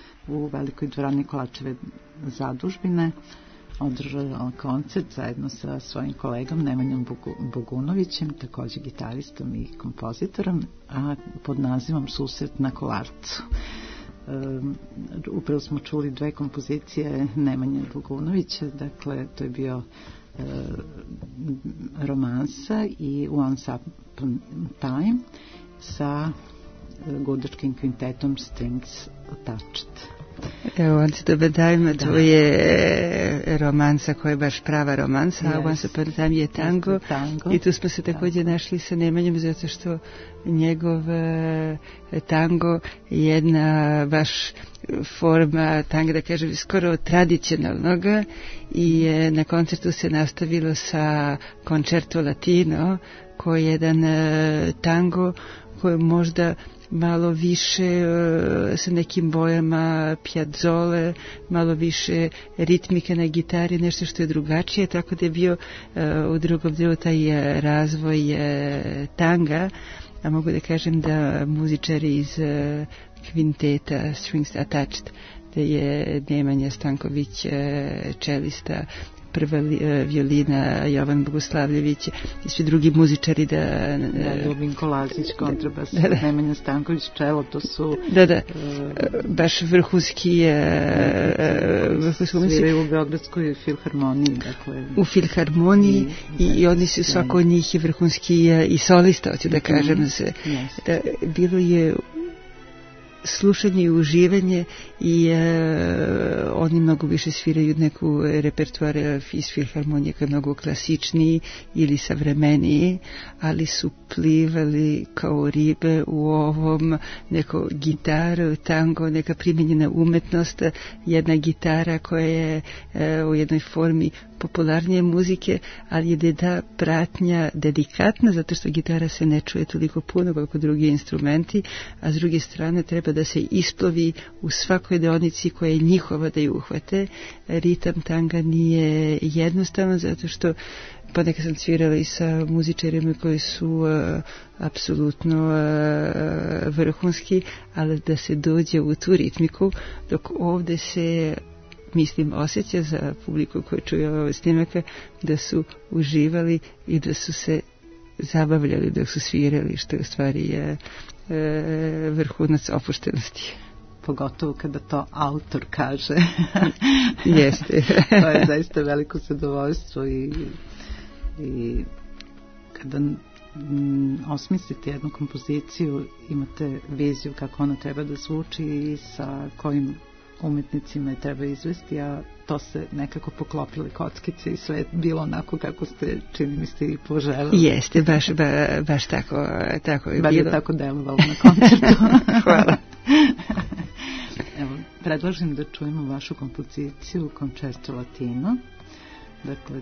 B: u Velikoj dvorani Kolačeve zadužbine održala koncert zajedno sa svojim kolegom Nemanjom Bogunovićem, takođe gitaristom i kompozitorom, a pod nazivom Susret na Kolarcu. Upravo smo čuli dve kompozicije Nemanje Bogunovića, dakle to je bio romansa i Once Upon a Time sa gudačkim kvintetom Strings Attached.
D: Evo, Once Upon a Time, to je romansa koja je baš prava romansa, a Once Upon a Time je tango. I tu smo se također našli sa Nemanjom, zato što njegov tango je jedna baš forma tanga, da kažem, skoro tradicionalnog, i na koncertu se nastavilo sa Concerto Latino, koji je jedan tango koji možda malo više sa nekim bojama Piazzole, malo više ritmike na gitari, nešto što je drugačije, tako da je bio u drugom delu taj razvoj tanga, a mogu da kažem da muzičari iz kvinteta Strings Attached, da je Nemanja Stanković čelista, prva violina Jovan Bogoslavljević i svi drugi muzičari
B: Dubinko Lazić, kontrabas, Nemanja Stanković, čelo, to su
D: baš vrhunski
B: sviraju u Beogradskoj filharmoniji, dakle
D: u filharmoniji i oni su, svako od njih je vrhunski i solista, hoću da kažem se. Bilo je slušanje i uživanje i oni mnogo više sviraju neku repertoar iz filharmonije koji je mnogo klasičniji ili savremeniji, ali su plivali kao ribe u ovom, neko gitaru, tango, neka primjenjena umetnost, jedna gitara koja je u jednoj formi popularnije muzike, ali je da pratnja delikatna, zato što gitara se ne čuje toliko puno kako drugi instrumenti, a s druge strane treba da se isplovi u svakoj deonici koja je njihova da ju uhvate. Ritam tanga nije jednostavan, zato što ponekad sam svirala i sa muzičarima koji su apsolutno vrhunski, ali da se dođe u tu ritmiku, dok ovde se, mislim, osjeća za publiku koju čuje ove snimaka, da su uživali i da su se zabavljali dok su svirali, što je u stvari vrhunac opuštenosti.
B: Pogotovo kada to autor kaže.
D: Jeste.
B: To je zaista veliko zadovoljstvo i kada osmislite jednu kompoziciju, imate viziju kako ona treba da zvuči i sa kojim umetnicima je treba izvesti, a to se nekako poklopili kockice i sve bilo onako kako ste, čini mi ste, i poželjeli.
D: Jeste, baš tako je
B: Bar
D: bilo.
B: je tako delovalo na koncertu.
D: Hvala.
B: Evo, predlažem da čujemo vašu kompoziciju Concerto Latino, dakle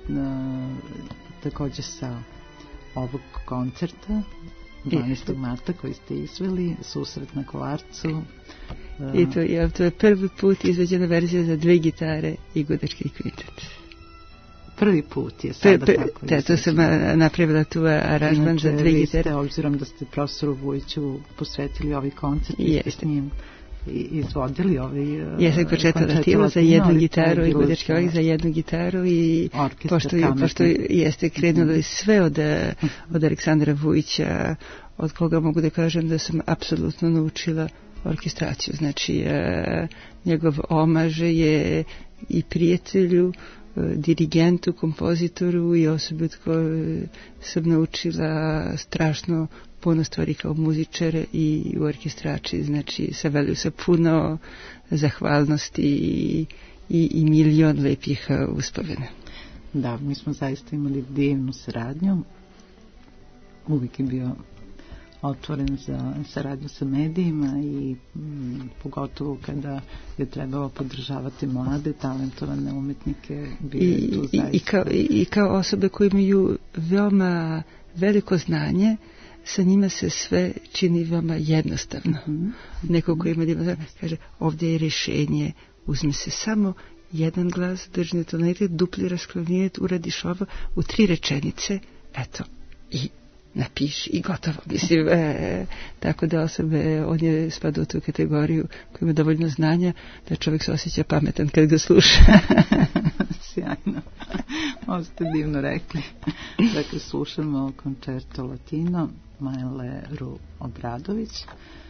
B: takođe sa ovog koncerta 12. marta koji ste izveli, Susret na Kolarcu.
D: I to je prvi put izveđena verzija za 2 gitare i gudački kvintet.
B: Prvi put je sada tako.
D: To sam napravila tu aranžman za 2 gitare.
B: Vi ste, obzirom da ste profesoru Vujiću posvetili ovaj koncert, vi ste s njim izvodili
D: Ja sam Concerto Latino za 1 gitaru i gudački ovih za 1 gitaru i pošto jeste krenulo sve od Aleksandra Vujića, od koga mogu da kažem da sam apsolutno naučila orkestraciju. Znači, njegov omaž je i prijatelju, dirigentu, kompozitoru i osobi od koje sam naučila strašno puno stvari kao muzičar i u orkestraciji. Znači, sa puno zahvalnosti i milion lepih uspomena.
B: Da, mi smo zaista imali divnu saradnju. Uvijek je bio otvoren za saradnju sa medijima i pogotovo kada je trebalo podržavati mlade, talentovane umetnike.
D: I kao osobe koje imaju veoma veliko znanje, sa njima se sve čini veoma jednostavno. Neko ko ima kaže, ovdje je rješenje, uzme se samo jedan glas, držni tonalitet, dupli rasklonijet, uradiš ovo u 3 rečenice, eto, i napiši i gotovo. Mislim, tako da osobe, on je spada u tu kategoriju koja ima dovoljno znanja da čovjek se osjeća pametan kad ga sluša.
B: Sjajno. Ovo ste divno rekli. Dakle, slušamo Concerto Latino Majleru Obradović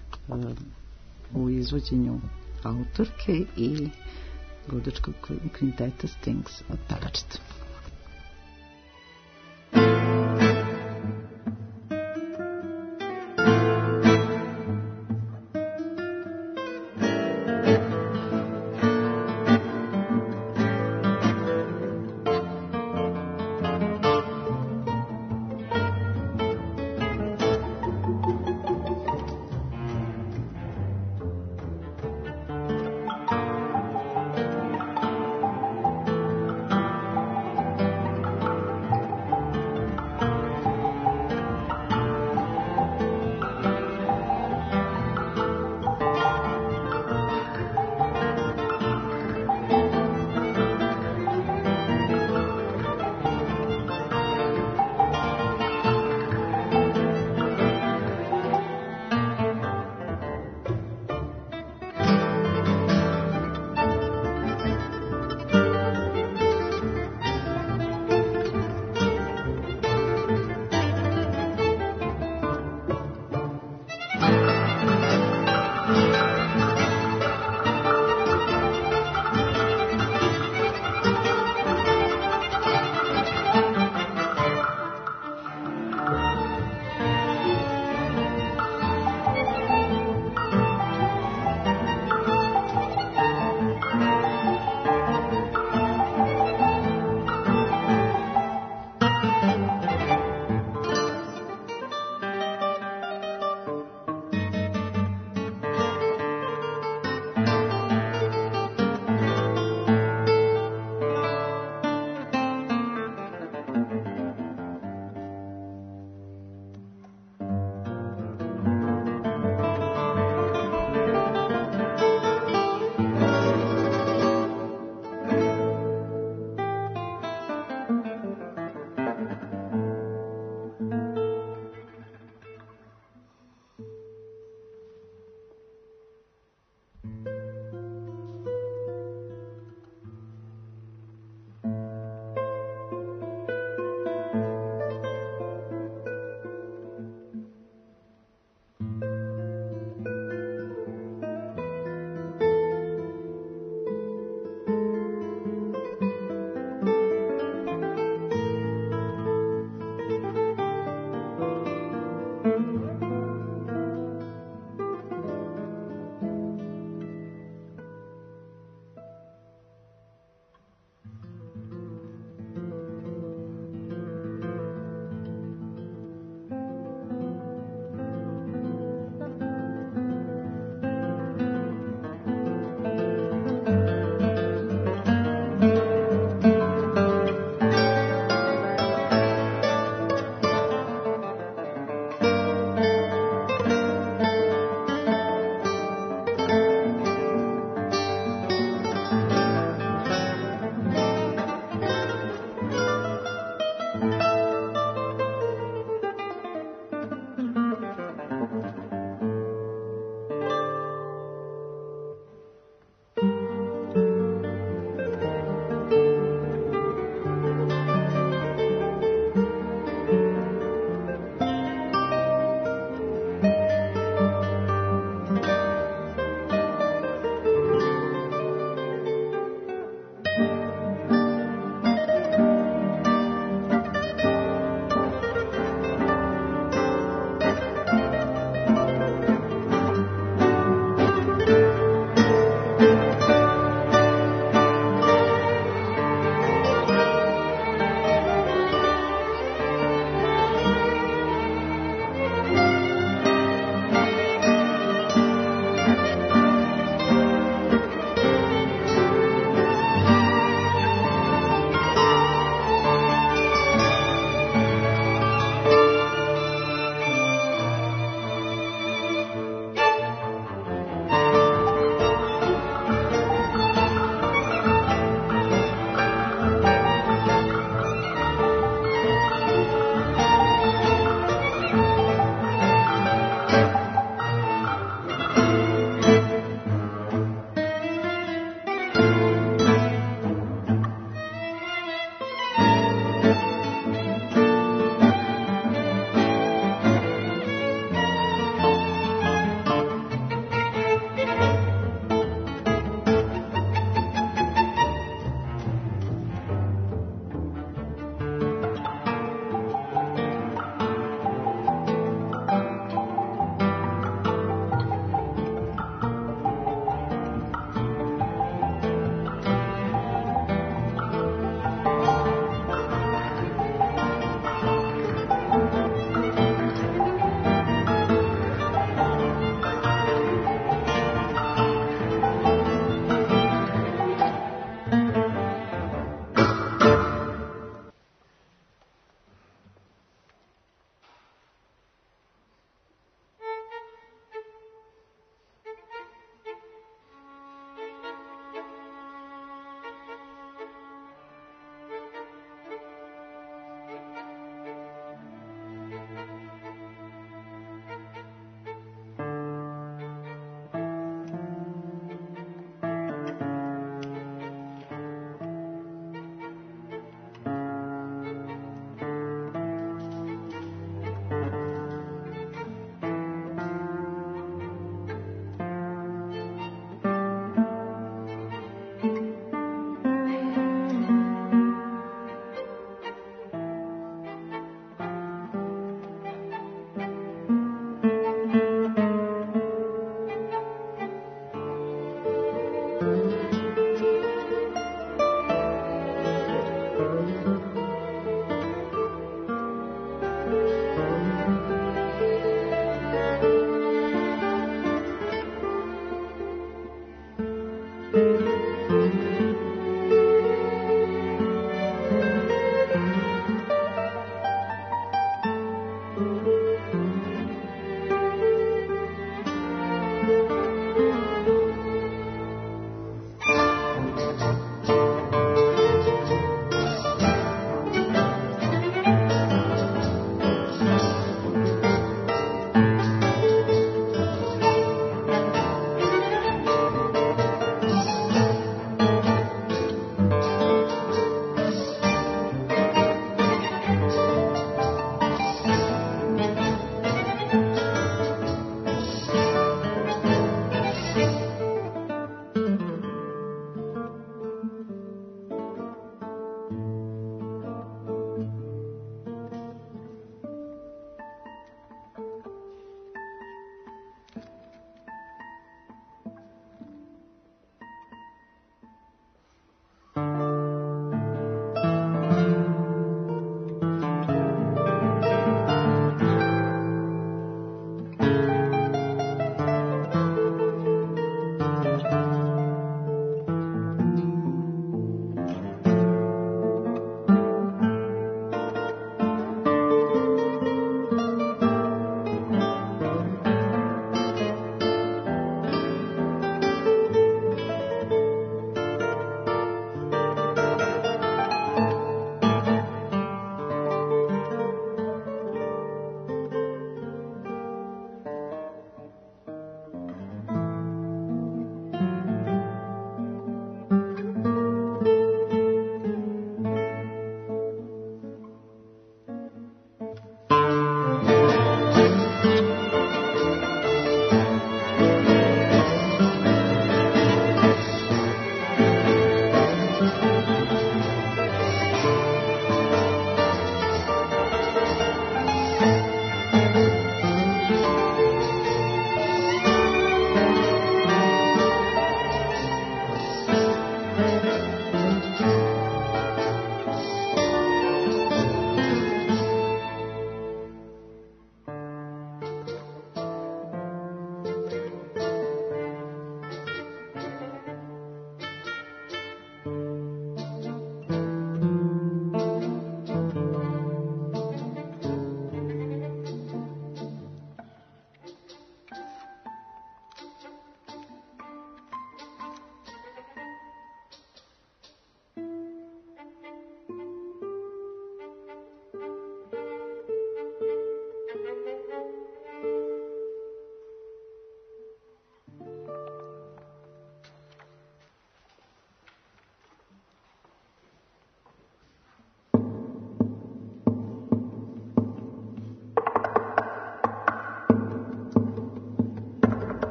B: u izvođenju autorke i gudačkog kvinteta Stings od pevačica.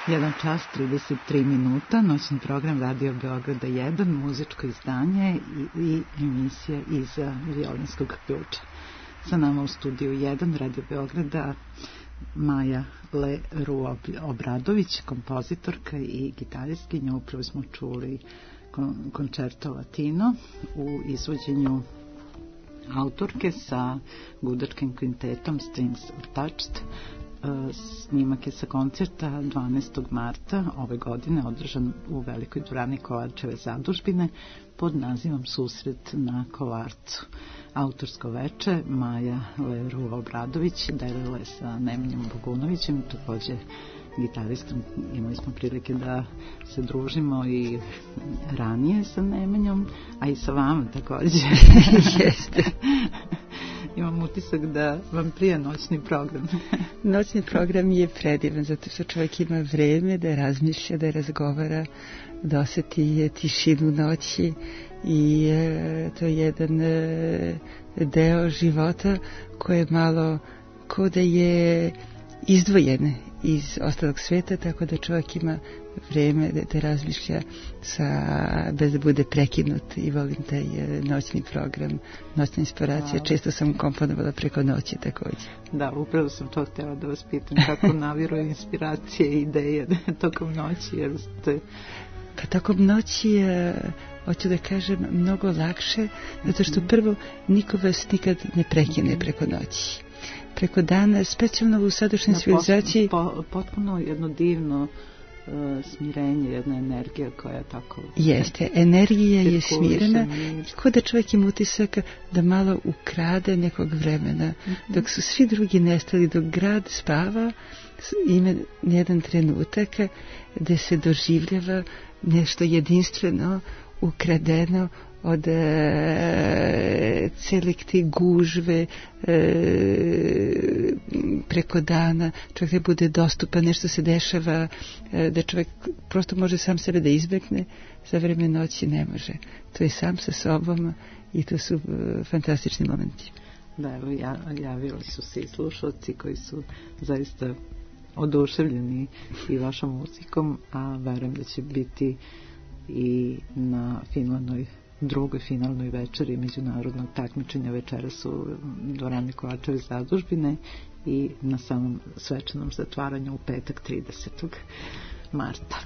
B: 1 čas 33 minuta, noćni program Radio Beograda 1, muzičko izdanje i emisija iza violinskog ključa. Sa nama u studiju 1 Radio Beograda Maja Leroux Obradović, kompozitorka i gitaristkinja. Upravo smo čuli koncerto Latino u izvođenju autorke sa gudačkim kvintetom Strings Attached. Snimak je sa koncerta 12. marta ove godine održan u Velikoj dvorani Kolarčeve zadužbine pod nazivom Susret na Kolarcu. Autorsko veče Maja Leroux Obradović delila je sa Nemanjom Bogunovićem, takođe gitaristom. Imali smo prilike da se družimo i ranije sa Nemanjom, a i sa vama takođe.
D: Jeste.
B: Imam utisak da vam prija noćni program.
D: Noćni program je predivan, zato što čovjek ima vreme da razmišlja, da razgovara, da osjeti tišinu noći i to je jedan deo života koji je malo ko da je izdvojen iz ostalog sveta, tako da čovjek ima vreme da razmišlja bez da bude prekinut, i volim taj noćni program, noćna inspiracija. Često sam komponovala preko noći također.
B: Da, upravo sam to htjela da vas pitam, kako naviruje inspiracije i ideje tokom noći, jer ste...
D: Pa tokom noći je, hoću da kažem, mnogo lakše, zato što prvo niko vas nikad ne prekine preko noći. Preko dana, specijalno u sadašnjoj civilizaciji...
B: Potpuno jedno divno smirenje, jedna energija koja tako...
D: Jeste, energija je smirena, kao da čovjek ima utisak da malo ukrade nekog vremena. Dok su svi drugi nestali, dok grad spava, ima jedan trenutak gde se doživljava nešto jedinstveno, ukradeno od celih te gužve preko dana. Čovjek da bude dostupan, nešto se dešava, da čovjek prosto može sam sebe da izbjegne, za vreme noći ne može. To je sam sa sobom i to su fantastični momenti.
B: Da, evo, javili su se i slušalci koji su zaista oduševljeni i vašom muzikom, a verujem da će biti i na drugoj finalnoj večeri međunarodnog takmičenja večeras u dvorani Kolarčeve zadužbine i na samom svečanom zatvaranju u petak 30. marta.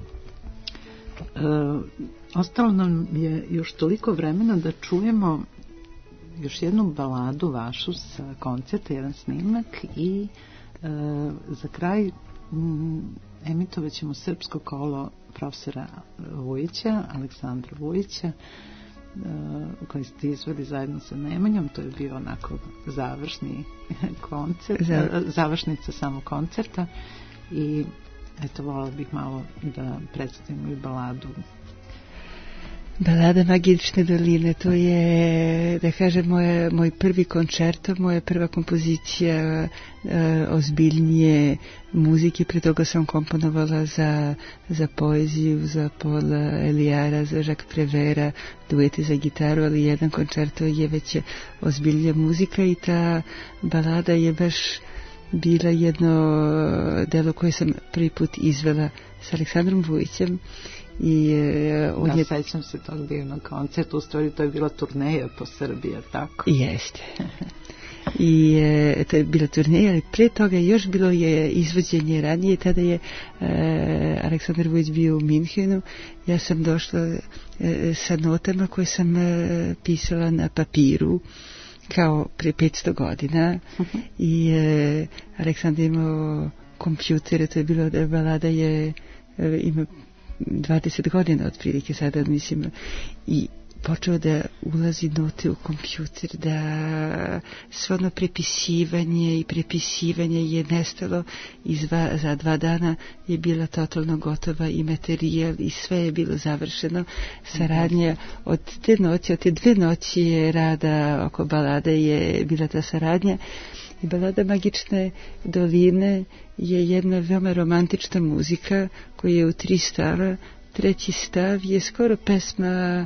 B: Ostalo nam je još toliko vremena da čujemo još jednu baladu vašu sa koncerta, jedan snimak, i za kraj emitovat ćemo srpsko kolo profesora Vujića, Aleksandra Vujića, koji ste izveli zajedno sa Nemanjom. To je bio onako završni koncert, završnica samog koncerta, i eto, volila bih malo da predstavimo i baladu.
D: Balada Magične doline, to je, da kažem, moj prvi koncerto, moja prva kompozicija ozbiljnije muzike. Pre toga sam komponovala za poeziju, za Paula Eliara, za Jacques Prévert, duete za gitaru, ali jedan koncerto je već ozbiljnija muzika, i ta balada je baš bila jedno delo koje sam prvi put izvela s Aleksandrom Vujićem.
B: Sećam se tog divnog koncerta, u stvari to je bila turneja po Srbiji, tako?
D: Jeste. I to je bila turneja, ali pre toga još bilo je izvođenje ranije. Tada je Aleksandar Vujić bio u Minhenu. Ja sam došla sa notama koje sam pisala na papiru kao pre 500 godina. I Aleksandar imao kompjuter, to je bilo da balada ima 20 godina otprilike sada, mislim, i počeo da ulazi note u kompjuter, da sve ono prepisivanje i prepisivanje je nestalo i za 2 dana je bila totalno gotova i materijal i sve je bilo završeno. Saradnja od te 2 noći rada oko balade je bila ta saradnja. I balada Magične doline je jedna veoma romantična muzika koja je u 3 stava, treći stav je skoro pesma,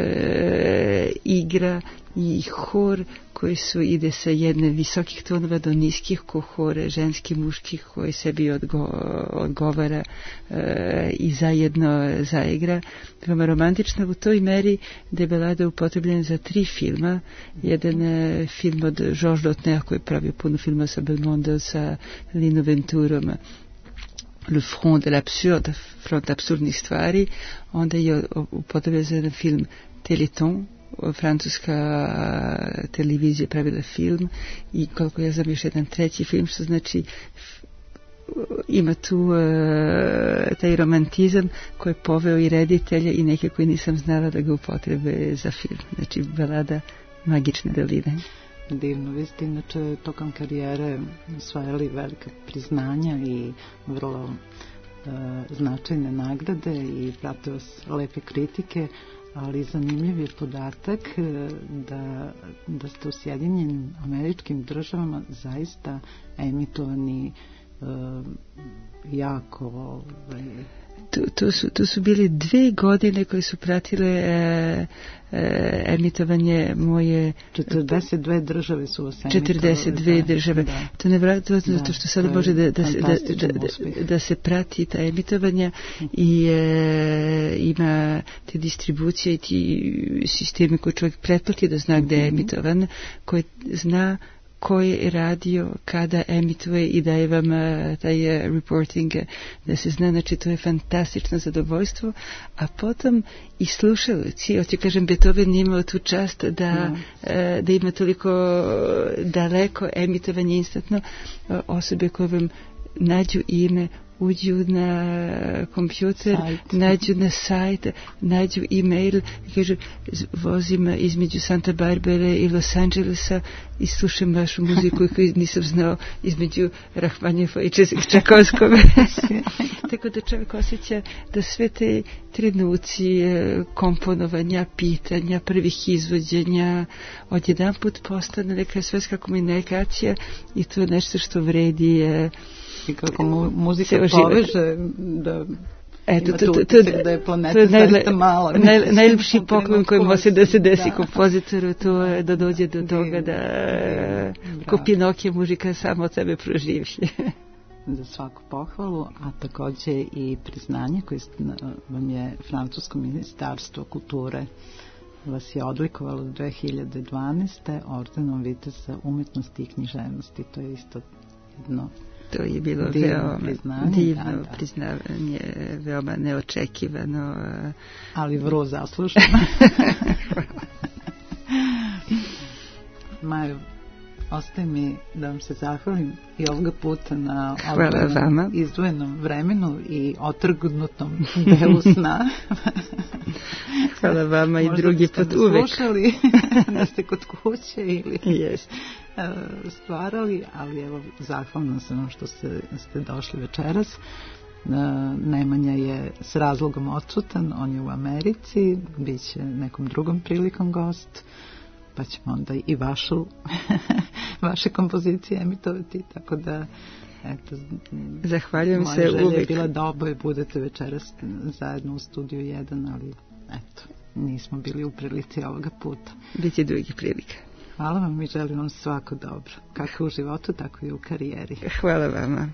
D: igra i hor koji ide sa jedne visokih tonova do niskih, ko hore ženski, muški, koji sebi odgovara i zajedno zaigra. Veoma romantična u toj meri da je balada upotrebljena za 3 filma. Jedan film od Georges Lautner koji je pravio puno filma sa Belmondo, sa Lino Venturom, Le Front de l'Absurde, front absurdnih stvari. Onda je upotrebljen za jedan film Téléthon, francuska televizija pravila film, i koliko ja znam još jedan treći film, što znači ima tu taj romantizam koji je poveo i reditelje i neke koji nisam znala da ga upotrebe za film. Znači balada magične daline.
B: Divno, vi ste inače tokom karijere osvajali velika priznanja i vrlo značajne nagrade i prate vas lepe kritike, ali zanimljiv je podatak da ste u Sjedinjenim Američkim Državama zaista emitovani jako...
D: To su bile 2 godine koje su pratile emitovanje moje...
B: 42 države su vas emitovali.
D: 42 države. Da. To ne vratno zato što sada može da se prati ta emitovanja i ima te distribucije i ti sistemi koje čovjek pretplati da zna gde je emitovan, koji zna koji je radio, kada emituje i daje vam taj reporting da se zna, znači to je fantastično zadovoljstvo, a potom i slušalci, hoću kažem, Beethoven imao tu čast da ima toliko daleko emitovanje instantno, osobe koje vam nađu ime, uđu na kompjuter, nađu na sajt, nađu e-mail i kažu vozim između Santa Barbare i Los Angelesa i slušam vašu muziku koju nisam znao između Rahmanjeva i Čajkovskog. Tako da čovjek osjeća da sve te trenuci komponovanja, pitanja, prvih izvođenja odjedanput postane neka svetska komunikacija i to je nešto što vredi
B: i kako muzika poveže da imate utisak da je planeta zaista mala.
D: Najljepši poklon koji može da se desi kompozitoru, to je da dođe do toga da ko Pinokije muzika samo od sebe proživlje.
B: Za svaku pohvalu, a takođe i priznanje koje vam je Francusko ministarstvo kulture vas je odlikovalo 2012. ordenom Viteza umetnosti i književnosti. To je isto jedno
D: to je bilo veoma divno priznavanje, veoma neočekivano.
B: Ali vrlo zasluženo. Majo, ostaje mi da vam se zahvalim i ovoga puta na izdvojenom vremenu i otrgnutom delu sna.
D: Hvala vama i drugi put uvek.
B: Možda ste slušali da ste kod kuće ili stvarali, ali evo, zahvalna sam što ste došli večeras. Nemanja je s razlogom odsutan, on je u Americi, bit će nekom drugom prilikom gost, pa ćemo onda i vaše kompozicije emitovati, tako da eto,
D: zahvaljujem se
B: moja želja
D: uvek.
B: Je bila da oboje budete večeras zajedno u studiju 1, ali eto, nismo bili u prilici ovoga puta.
D: Biće drugih prilika.
B: Hvala vam i želim vam svako dobro, kako u životu, tako i u karijeri.
D: Hvala vama.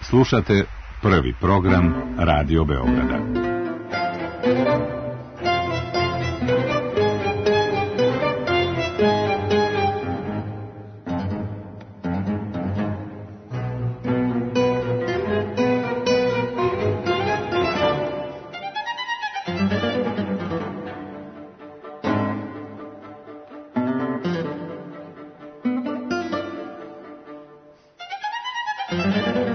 F: Slušate prvi program Radio Beograda.
G: Thank you.